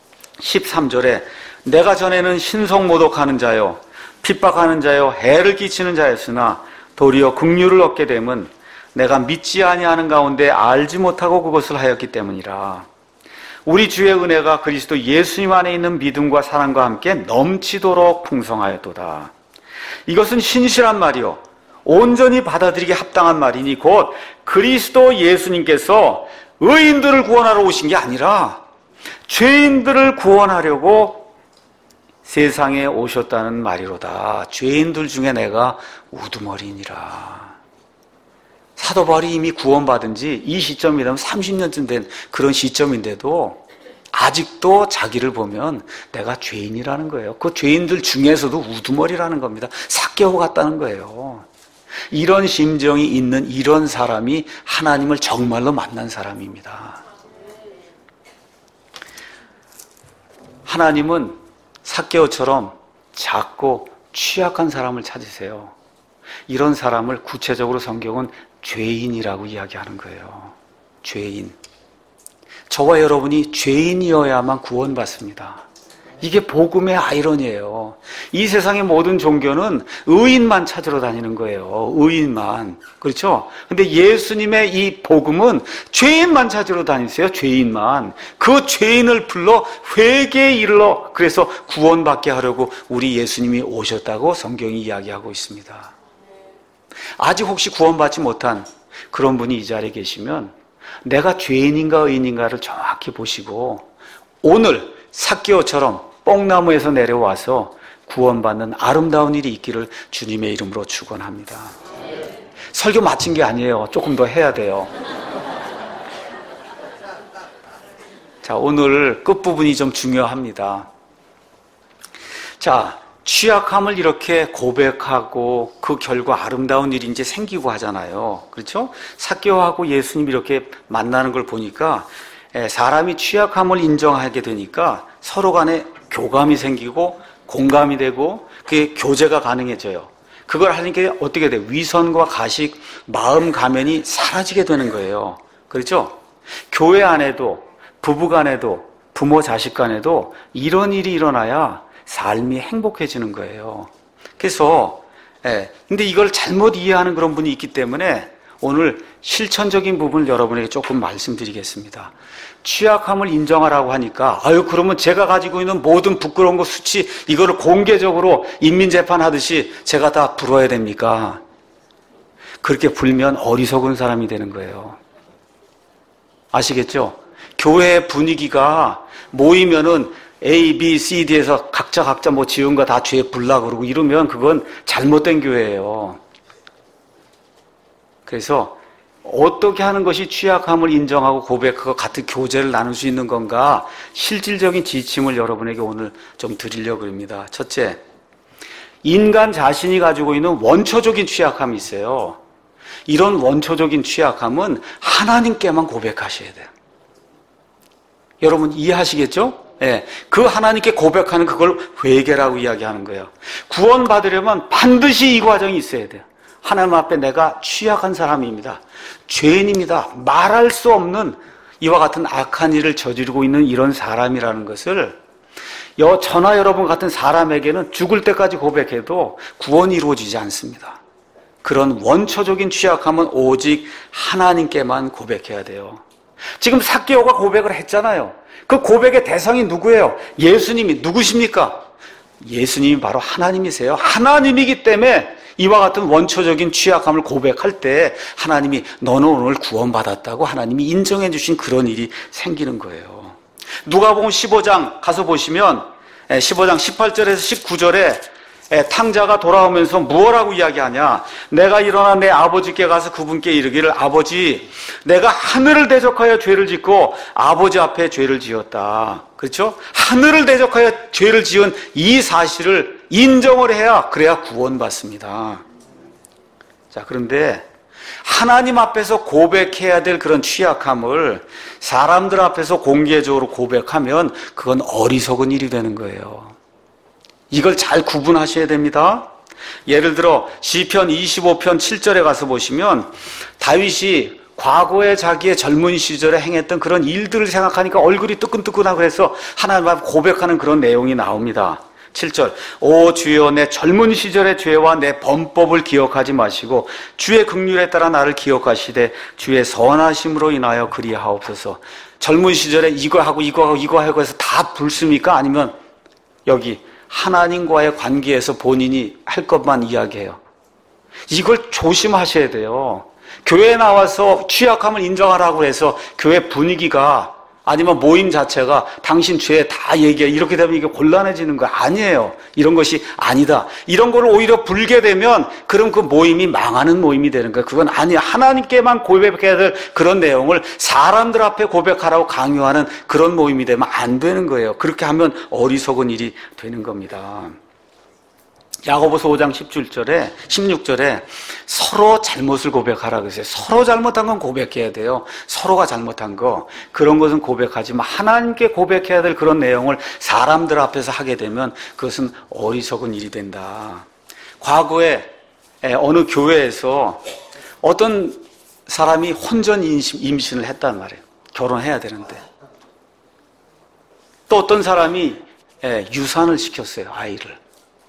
13절에 내가 전에는 신성모독하는 자요 핍박하는 자요 해를 끼치는 자였으나 도리어 긍휼을 얻게 됨은 내가 믿지 아니하는 가운데 알지 못하고 그것을 하였기 때문이라. 우리 주의 은혜가 그리스도 예수님 안에 있는 믿음과 사랑과 함께 넘치도록 풍성하였도다. 이것은 신실한 말이요 온전히 받아들이기 합당한 말이니 곧 그리스도 예수님께서 의인들을 구원하러 오신 게 아니라 죄인들을 구원하려고 세상에 오셨다는 말이로다. 죄인들 중에 내가 우두머리니라. 사도 바울이 이미 구원받은 지 이 시점이라면 30년쯤 된 그런 시점인데도 아직도 자기를 보면 내가 죄인이라는 거예요. 그 죄인들 중에서도 우두머리라는 겁니다. 삭개오 같다는 거예요. 이런 심정이 있는 이런 사람이 하나님을 정말로 만난 사람입니다. 하나님은 삭개오처럼 작고 취약한 사람을 찾으세요. 이런 사람을 구체적으로 성경은 죄인이라고 이야기하는 거예요. 죄인. 저와 여러분이 죄인이어야만 구원받습니다. 이게 복음의 아이러니예요. 이 세상의 모든 종교는 의인만 찾으러 다니는 거예요. 의인만. 그렇죠? 근데 예수님의 이 복음은 죄인만 찾으러 다니세요. 죄인만. 그 죄인을 불러 회개에 이르러 그래서 구원받게 하려고 우리 예수님이 오셨다고 성경이 이야기하고 있습니다. 아직 혹시 구원받지 못한 그런 분이 이 자리에 계시면 내가 죄인인가 의인인가를 정확히 보시고 오늘 삭개오처럼 뽕나무에서 내려와서 구원받는 아름다운 일이 있기를 주님의 이름으로 축원합니다. 설교 마친 게 아니에요. 조금 더 해야 돼요. 자, 오늘 끝부분이 좀 중요합니다. 자, 취약함을 이렇게 고백하고 그 결과 아름다운 일이 이제 생기고 하잖아요. 그렇죠? 삭개오하고 예수님이 이렇게 만나는 걸 보니까 사람이 취약함을 인정하게 되니까 서로 간에 교감이 생기고 공감이 되고 그게 교제가 가능해져요. 그걸 하니까 어떻게 돼요? 위선과 가식, 마음 가면이 사라지게 되는 거예요. 그렇죠? 교회 안에도 부부 간에도 부모 자식 간에도 이런 일이 일어나야 삶이 행복해지는 거예요. 그래서 근데 이걸 잘못 이해하는 그런 분이 있기 때문에 오늘 실천적인 부분을 여러분에게 조금 말씀드리겠습니다. 취약함을 인정하라고 하니까 그러면 제가 가지고 있는 모든 부끄러운 거 수치 이거를 공개적으로 인민재판하듯이 제가 다 불어야 됩니까? 그렇게 불면 어리석은 사람이 되는 거예요. 아시겠죠? 교회 분위기가 모이면은 A, B, C, D에서 각자 뭐 지은 거 다 죄 불라 그러고 이러면 그건 잘못된 교회예요. 그래서 어떻게 하는 것이 취약함을 인정하고 고백하고 같은 교제를 나눌 수 있는 건가? 실질적인 지침을 여러분에게 오늘 좀 드리려고 합니다. 첫째, 인간 자신이 가지고 있는 원초적인 취약함이 있어요. 이런 원초적인 취약함은 하나님께만 고백하셔야 돼요. 여러분 이해하시겠죠? 그 하나님께 고백하는 그걸 회개라고 이야기하는 거예요. 구원받으려면 반드시 이 과정이 있어야 돼요. 하나님 앞에 내가 취약한 사람입니다. 죄인입니다. 말할 수 없는 이와 같은 악한 일을 저지르고 있는 이런 사람이라는 것을 저나 여러분 같은 사람에게는 죽을 때까지 고백해도 구원이 이루어지지 않습니다. 그런 원초적인 취약함은 오직 하나님께만 고백해야 돼요. 지금 삭개오가 고백을 했잖아요. 그 고백의 대상이 누구예요? 예수님이 누구십니까? 예수님이 바로 하나님이세요. 하나님이기 때문에 이와 같은 원초적인 취약함을 고백할 때 하나님이 너는 오늘 구원받았다고 하나님이 인정해 주신 그런 일이 생기는 거예요. 누가복음 15장 가서 보시면 15장 18절에서 19절에 탕자가 돌아오면서 무엇라고 이야기하냐? 내가 일어나 내 아버지께 가서 그분께 이르기를 아버지 내가 하늘을 대적하여 죄를 짓고 아버지 앞에 죄를 지었다. 그렇죠? 하늘을 대적하여 죄를 지은 이 사실을 인정을 해야 그래야 구원받습니다. 자, 그런데 하나님 앞에서 고백해야 될 그런 취약함을 사람들 앞에서 공개적으로 고백하면 그건 어리석은 일이 되는 거예요. 이걸 잘 구분하셔야 됩니다. 예를 들어 시편 25편 7절에 가서 보시면 다윗이 과거에 자기의 젊은 시절에 행했던 그런 일들을 생각하니까 얼굴이 뜨끈뜨끈하고 해서 하나님 앞에 고백하는 그런 내용이 나옵니다. 7절 오 주여 내 젊은 시절의 죄와 내 범법을 기억하지 마시고 주의 긍휼에 따라 나를 기억하시되 주의 선하심으로 인하여 그리하옵소서. 젊은 시절에 이거 하고 해서 다 불습니까? 아니면 여기 하나님과의 관계에서 본인이 할 것만 이야기해요. 이걸 조심하셔야 돼요. 교회에 나와서 취약함을 인정하라고 해서 교회 분위기가 아니면 모임 자체가 당신 죄 다 얘기해. 이렇게 되면 이게 곤란해지는 거 아니에요. 이런 것이 아니다. 이런 걸 오히려 불게 되면 그럼 그 모임이 망하는 모임이 되는 거예요. 그건 아니에요. 하나님께만 고백해야 될 그런 내용을 사람들 앞에 고백하라고 강요하는 그런 모임이 되면 안 되는 거예요. 그렇게 하면 어리석은 일이 되는 겁니다. 야고보서 5장 16절에 서로 잘못을 고백하라 그랬어요. 서로 잘못한 건 고백해야 돼요. 서로가 잘못한 거 그런 것은 고백하지만 하나님께 고백해야 될 그런 내용을 사람들 앞에서 하게 되면 그것은 어리석은 일이 된다. 과거에 어느 교회에서 어떤 사람이 혼전 임신을 했단 말이에요. 결혼해야 되는데 또 어떤 사람이 유산을 시켰어요. 아이를.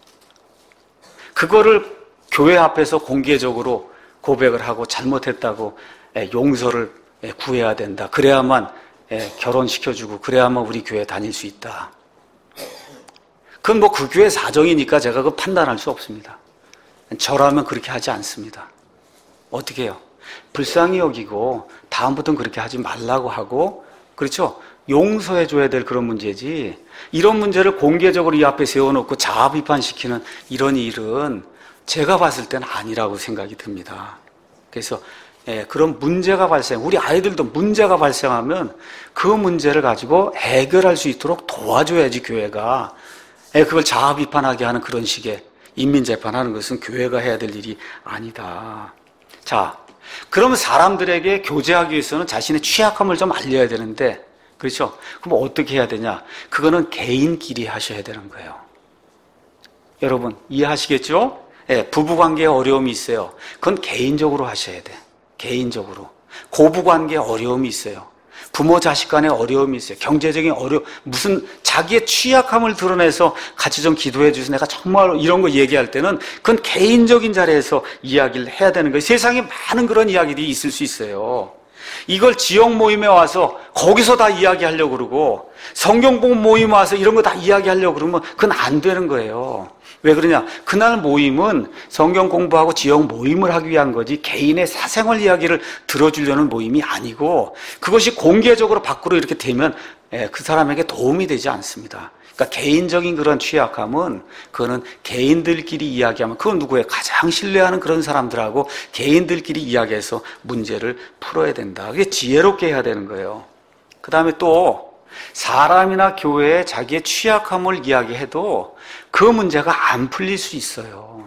그거를 교회 앞에서 공개적으로 고백을 하고 잘못했다고 용서를 구해야 된다. 그래야만 결혼시켜주고 그래야만 우리 교회 다닐 수 있다. 그건 뭐 그 교회 사정이니까 제가 그 판단할 수 없습니다. 저라면 그렇게 하지 않습니다. 어떻게 해요? 불쌍히 여기고 다음부터는 그렇게 하지 말라고 하고 그렇죠? 용서해줘야 될 그런 문제지 이런 문제를 공개적으로 이 앞에 세워놓고 자아 비판시키는 이런 일은 제가 봤을 때는 아니라고 생각이 듭니다. 그래서 그런 문제가 우리 아이들도 문제가 발생하면 그 문제를 가지고 해결할 수 있도록 도와줘야지 교회가 그걸 자아 비판하게 하는 그런 식의 인민재판하는 것은 교회가 해야 될 일이 아니다. 자, 그러면 사람들에게 교제하기 위해서는 자신의 취약함을 좀 알려야 되는데 그렇죠? 그럼 어떻게 해야 되냐? 그거는 개인끼리 하셔야 되는 거예요. 여러분 이해하시겠죠? 부부관계에 어려움이 있어요. 그건 개인적으로 하셔야 돼. 개인적으로. 고부관계에 어려움이 있어요. 부모 자식 간에 어려움이 있어요. 경제적인 무슨 자기의 취약함을 드러내서 같이 좀 기도해 주세요. 내가 정말 이런 거 얘기할 때는 그건 개인적인 자리에서 이야기를 해야 되는 거예요. 세상에 많은 그런 이야기들이 있을 수 있어요. 이걸 지역 모임에 와서 거기서 다 이야기하려고 그러고 성경봉 모임 와서 이런 거 다 이야기하려고 그러면 그건 안 되는 거예요. 왜 그러냐? 그날 모임은 성경 공부하고 지역 모임을 하기 위한 거지 개인의 사생활 이야기를 들어주려는 모임이 아니고 그것이 공개적으로 밖으로 이렇게 되면 그 사람에게 도움이 되지 않습니다. 그러니까 개인적인 그런 취약함은 그거는 개인들끼리 이야기하면 그건 누구예요? 가장 신뢰하는 그런 사람들하고 개인들끼리 이야기해서 문제를 풀어야 된다. 그게 지혜롭게 해야 되는 거예요. 그 다음에 또 사람이나 교회에 자기의 취약함을 이야기해도 그 문제가 안 풀릴 수 있어요.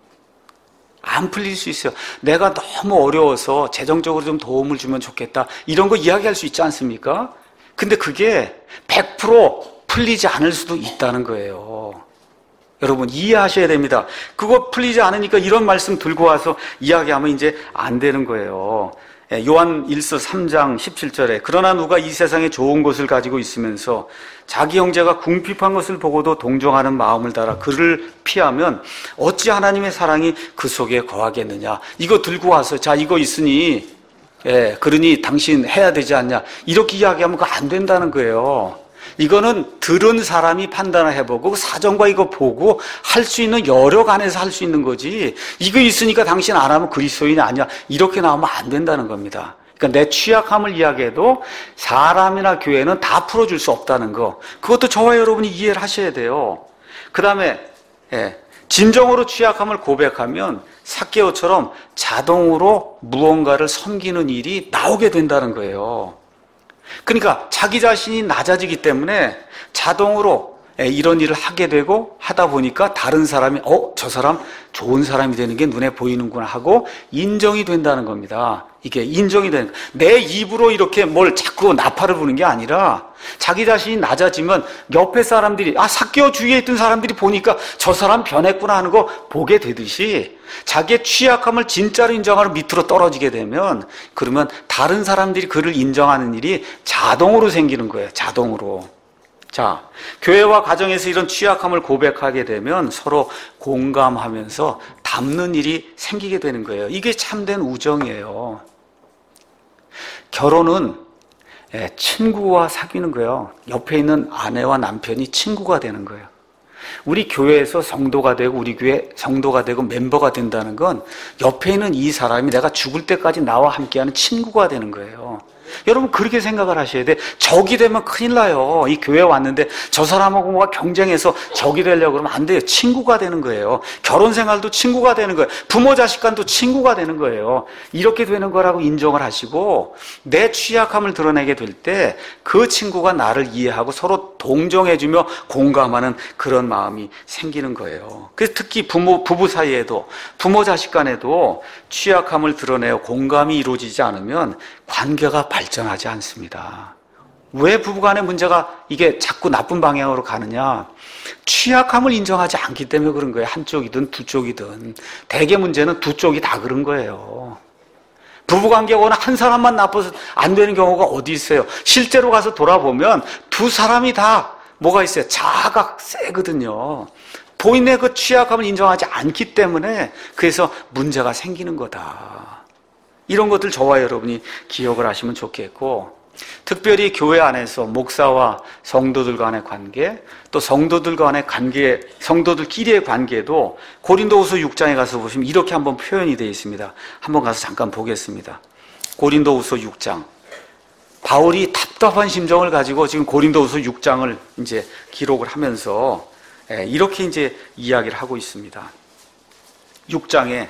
안 풀릴 수 있어요. 내가 너무 어려워서 재정적으로 좀 도움을 주면 좋겠다. 이런 거 이야기할 수 있지 않습니까? 근데 그게 100% 풀리지 않을 수도 있다는 거예요. 여러분 이해하셔야 됩니다. 그거 풀리지 않으니까 이런 말씀 들고 와서 이야기하면 이제 안 되는 거예요. 요한 1서 3장 17절에 그러나 누가 이 세상에 좋은 것을 가지고 있으면서 자기 형제가 궁핍한 것을 보고도 동정하는 마음을 달아 그를 피하면 어찌 하나님의 사랑이 그 속에 거하겠느냐. 이거 들고 와서 자 이거 있으니 그러니 당신 해야 되지 않냐. 이렇게 이야기하면 그거 안 된다는 거예요. 이거는 들은 사람이 판단을 해보고 사정과 이거 보고 할 수 있는 여력 안에서 할 수 있는 거지 이거 있으니까 당신 안 하면 그리스도인이 아니야 이렇게 나오면 안 된다는 겁니다. 그러니까 내 취약함을 이야기해도 사람이나 교회는 다 풀어줄 수 없다는 거 그것도 저와 여러분이 이해를 하셔야 돼요. 그 다음에 진정으로 취약함을 고백하면 삭개오처럼 자동으로 무언가를 섬기는 일이 나오게 된다는 거예요. 그러니까 자기 자신이 낮아지기 때문에 자동으로 이런 일을 하게 되고 하다 보니까 다른 사람이 저 사람 좋은 사람이 되는 게 눈에 보이는구나 하고 인정이 된다는 겁니다. 이게 인정이 되는 거예요. 내 입으로 이렇게 뭘 자꾸 나팔을 부는 게 아니라 자기 자신이 낮아지면 옆에 사람들이 삭개오 주위에 있던 사람들이 보니까 저 사람 변했구나 하는 거 보게 되듯이 자기의 취약함을 진짜로 인정하러 밑으로 떨어지게 되면 그러면 다른 사람들이 그를 인정하는 일이 자동으로 생기는 거예요. 자동으로. 자, 교회와 가정에서 이런 취약함을 고백하게 되면 서로 공감하면서 닮는 일이 생기게 되는 거예요. 이게 참된 우정이에요. 결혼은 친구와 사귀는 거예요. 옆에 있는 아내와 남편이 친구가 되는 거예요. 우리 교회에서 성도가 되고 우리 교회 성도가 되고 멤버가 된다는 건 옆에 있는 이 사람이 내가 죽을 때까지 나와 함께하는 친구가 되는 거예요. 여러분 그렇게 생각을 하셔야 돼. 적이 되면 큰일 나요. 이 교회에 왔는데 저 사람하고 뭐가 경쟁해서 적이 되려고 그러면 안 돼요. 친구가 되는 거예요. 결혼 생활도 친구가 되는 거예요. 부모 자식 간도 친구가 되는 거예요. 이렇게 되는 거라고 인정을 하시고 내 취약함을 드러내게 될 때 그 친구가 나를 이해하고 서로 동정해주며 공감하는 그런 마음이 생기는 거예요. 그래서 특히 부부 사이에도 부모 자식 간에도 취약함을 드러내어 공감이 이루어지지 않으면 관계가 발전하지 않습니다. 왜 부부간의 문제가 이게 자꾸 나쁜 방향으로 가느냐? 취약함을 인정하지 않기 때문에 그런 거예요. 한쪽이든 두 쪽이든. 대개 문제는 두 쪽이 다 그런 거예요. 부부관계가 한 사람만 나빠서 안 되는 경우가 어디 있어요? 실제로 가서 돌아보면 두 사람이 다 뭐가 있어요? 자아가 세거든요. 본인의 그 취약함을 인정하지 않기 때문에 그래서 문제가 생기는 거다. 이런 것들 저와 여러분이 기억을 하시면 좋겠고 특별히 교회 안에서 목사와 성도들 간의 관계 또 성도들 간의 관계 성도들끼리의 관계도 고린도후서 6장에 가서 보시면 이렇게 한번 표현이 되어 있습니다. 한번 가서 잠깐 보겠습니다. 고린도후서 6장 바울이 답답한 심정을 가지고 지금 고린도후서 6장을 이제 기록을 하면서 이렇게 이제 이야기를 하고 있습니다. 6장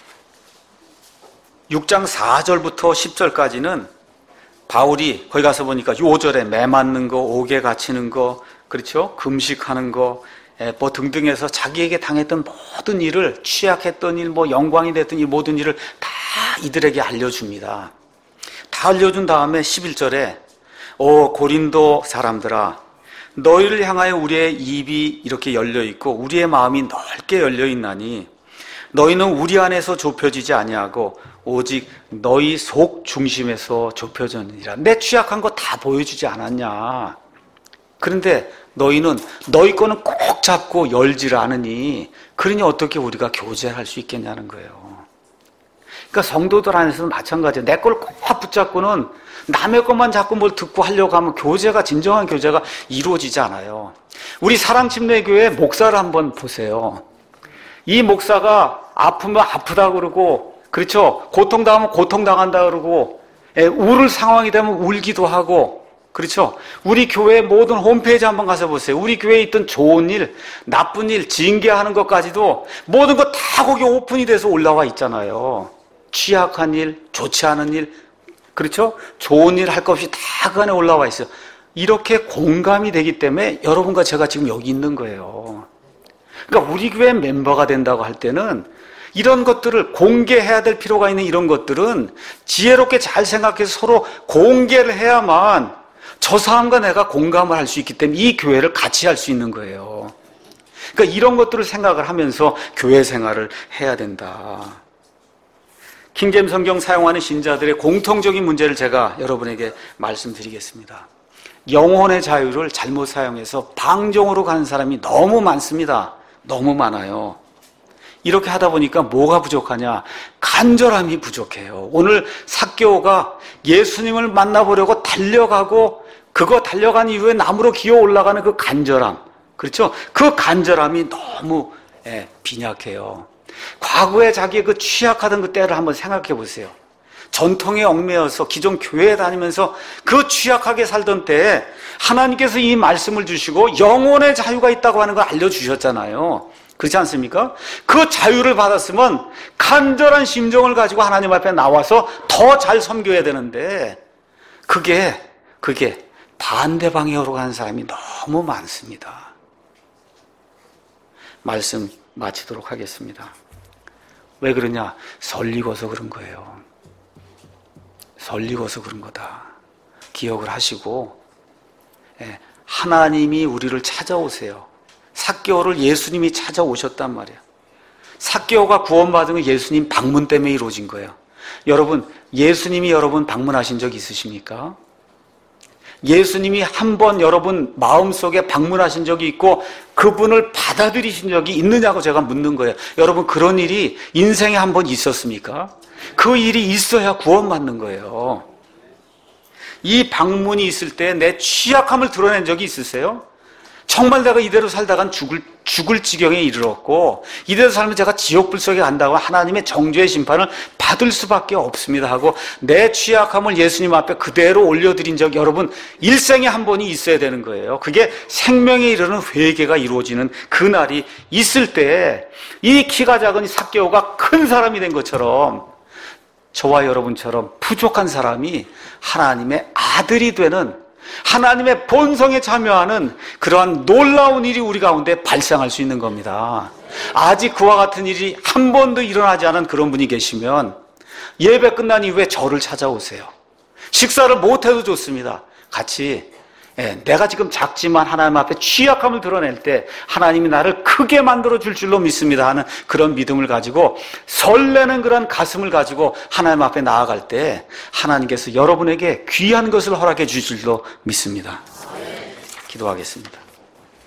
4절부터 10절까지는 바울이 거기 가서 보니까 5절에 매 맞는 거, 옥에 갇히는 거, 그렇죠? 금식하는 거, 뭐 등등해서 자기에게 당했던 모든 일을 취약했던 일, 뭐 영광이 됐던 이 모든 일을 다 이들에게 알려줍니다. 다 알려준 다음에 11절에 오 고린도 사람들아 너희를 향하여 우리의 입이 이렇게 열려있고 우리의 마음이 넓게 열려있나니 너희는 우리 안에서 좁혀지지 아니하고 오직 너희 속 중심에서 좁혀졌느니라. 내 취약한 거 다 보여주지 않았냐. 그런데 너희는 너희 거는 꼭 잡고 열지를 않으니 그러니 어떻게 우리가 교제를 할 수 있겠냐는 거예요. 그러니까 성도들 안에서는 마찬가지예요. 내 걸 꼭 붙잡고는 남의 것만 자꾸 뭘 듣고 하려고 하면 교제가, 진정한 교제가 이루어지지 않아요. 우리 사랑침례교회 목사를 한번 보세요. 이 목사가 아프면 아프다 그러고, 그렇죠? 고통당하면 고통당한다 그러고, 울을 상황이 되면 울기도 하고, 그렇죠? 우리 교회 모든 홈페이지 한번 가서 보세요. 우리 교회에 있던 좋은 일, 나쁜 일, 징계하는 것까지도 모든 거 다 거기 오픈이 돼서 올라와 있잖아요. 취약한 일, 좋지 않은 일, 그렇죠? 좋은 일 할 것 없이 다 그 안에 올라와 있어요. 이렇게 공감이 되기 때문에 여러분과 제가 지금 여기 있는 거예요. 그러니까 우리 교회 멤버가 된다고 할 때는 이런 것들을 공개해야 될 필요가 있는 이런 것들은 지혜롭게 잘 생각해서 서로 공개를 해야만 저 사람과 내가 공감을 할 수 있기 때문에 이 교회를 같이 할 수 있는 거예요. 그러니까 이런 것들을 생각을 하면서 교회 생활을 해야 된다. 킹제임 성경 사용하는 신자들의 공통적인 문제를 제가 여러분에게 말씀드리겠습니다. 영혼의 자유를 잘못 사용해서 방종으로 가는 사람이 너무 많습니다. 너무 많아요. 이렇게 하다 보니까 뭐가 부족하냐? 간절함이 부족해요. 오늘 삭개오가 예수님을 만나보려고 달려가고 그거 달려간 이후에 나무로 기어 올라가는 그 간절함, 그렇죠? 그 간절함이 너무 빈약해요. 과거에 자기의 그 취약하던 그 때를 한번 생각해 보세요. 전통에 얽매여서 기존 교회에 다니면서 그 취약하게 살던 때에 하나님께서 이 말씀을 주시고 영혼의 자유가 있다고 하는 걸 알려주셨잖아요. 그렇지 않습니까? 그 자유를 받았으면 간절한 심정을 가지고 하나님 앞에 나와서 더 잘 섬겨야 되는데 그게 반대 방향으로 가는 사람이 너무 많습니다. 말씀 마치도록 하겠습니다. 왜 그러냐? 설리고서 그런 거예요. 설리고서 그런 거다. 기억을 하시고 하나님이 우리를 찾아오세요. 삭개오를 예수님이 찾아오셨단 말이에요. 삭개오가 구원받은 건 예수님 방문 때문에 이루어진 거예요. 여러분, 예수님이 여러분 방문하신 적 있으십니까? 예수님이 한 번 여러분 마음속에 방문하신 적이 있고 그분을 받아들이신 적이 있느냐고 제가 묻는 거예요. 여러분, 그런 일이 인생에 한 번 있었습니까? 그 일이 있어야 구원받는 거예요. 이 방문이 있을 때 내 취약함을 드러낸 적이 있으세요? 정말 내가 이대로 살다간 죽을 지경에 이르렀고 이대로 살면 제가 지옥불 속에 간다고 하나님의 정죄의 심판을 받을 수밖에 없습니다 하고 내 취약함을 예수님 앞에 그대로 올려드린 적 여러분 일생에 한 번이 있어야 되는 거예요. 그게 생명에 이르는 회개가 이루어지는 그날이 있을 때 이 키가 작은 삭개오가 큰 사람이 된 것처럼 저와 여러분처럼 부족한 사람이 하나님의 아들이 되는 하나님의 본성에 참여하는 그러한 놀라운 일이 우리 가운데 발생할 수 있는 겁니다. 아직 그와 같은 일이 한 번도 일어나지 않은 그런 분이 계시면 예배 끝난 이후에 저를 찾아오세요. 식사를 못해도 좋습니다. 같이 내가 지금 작지만 하나님 앞에 취약함을 드러낼 때 하나님이 나를 크게 만들어 줄 줄로 믿습니다 하는 그런 믿음을 가지고 설레는 그런 가슴을 가지고 하나님 앞에 나아갈 때 하나님께서 여러분에게 귀한 것을 허락해 주실 줄로 믿습니다. 기도하겠습니다.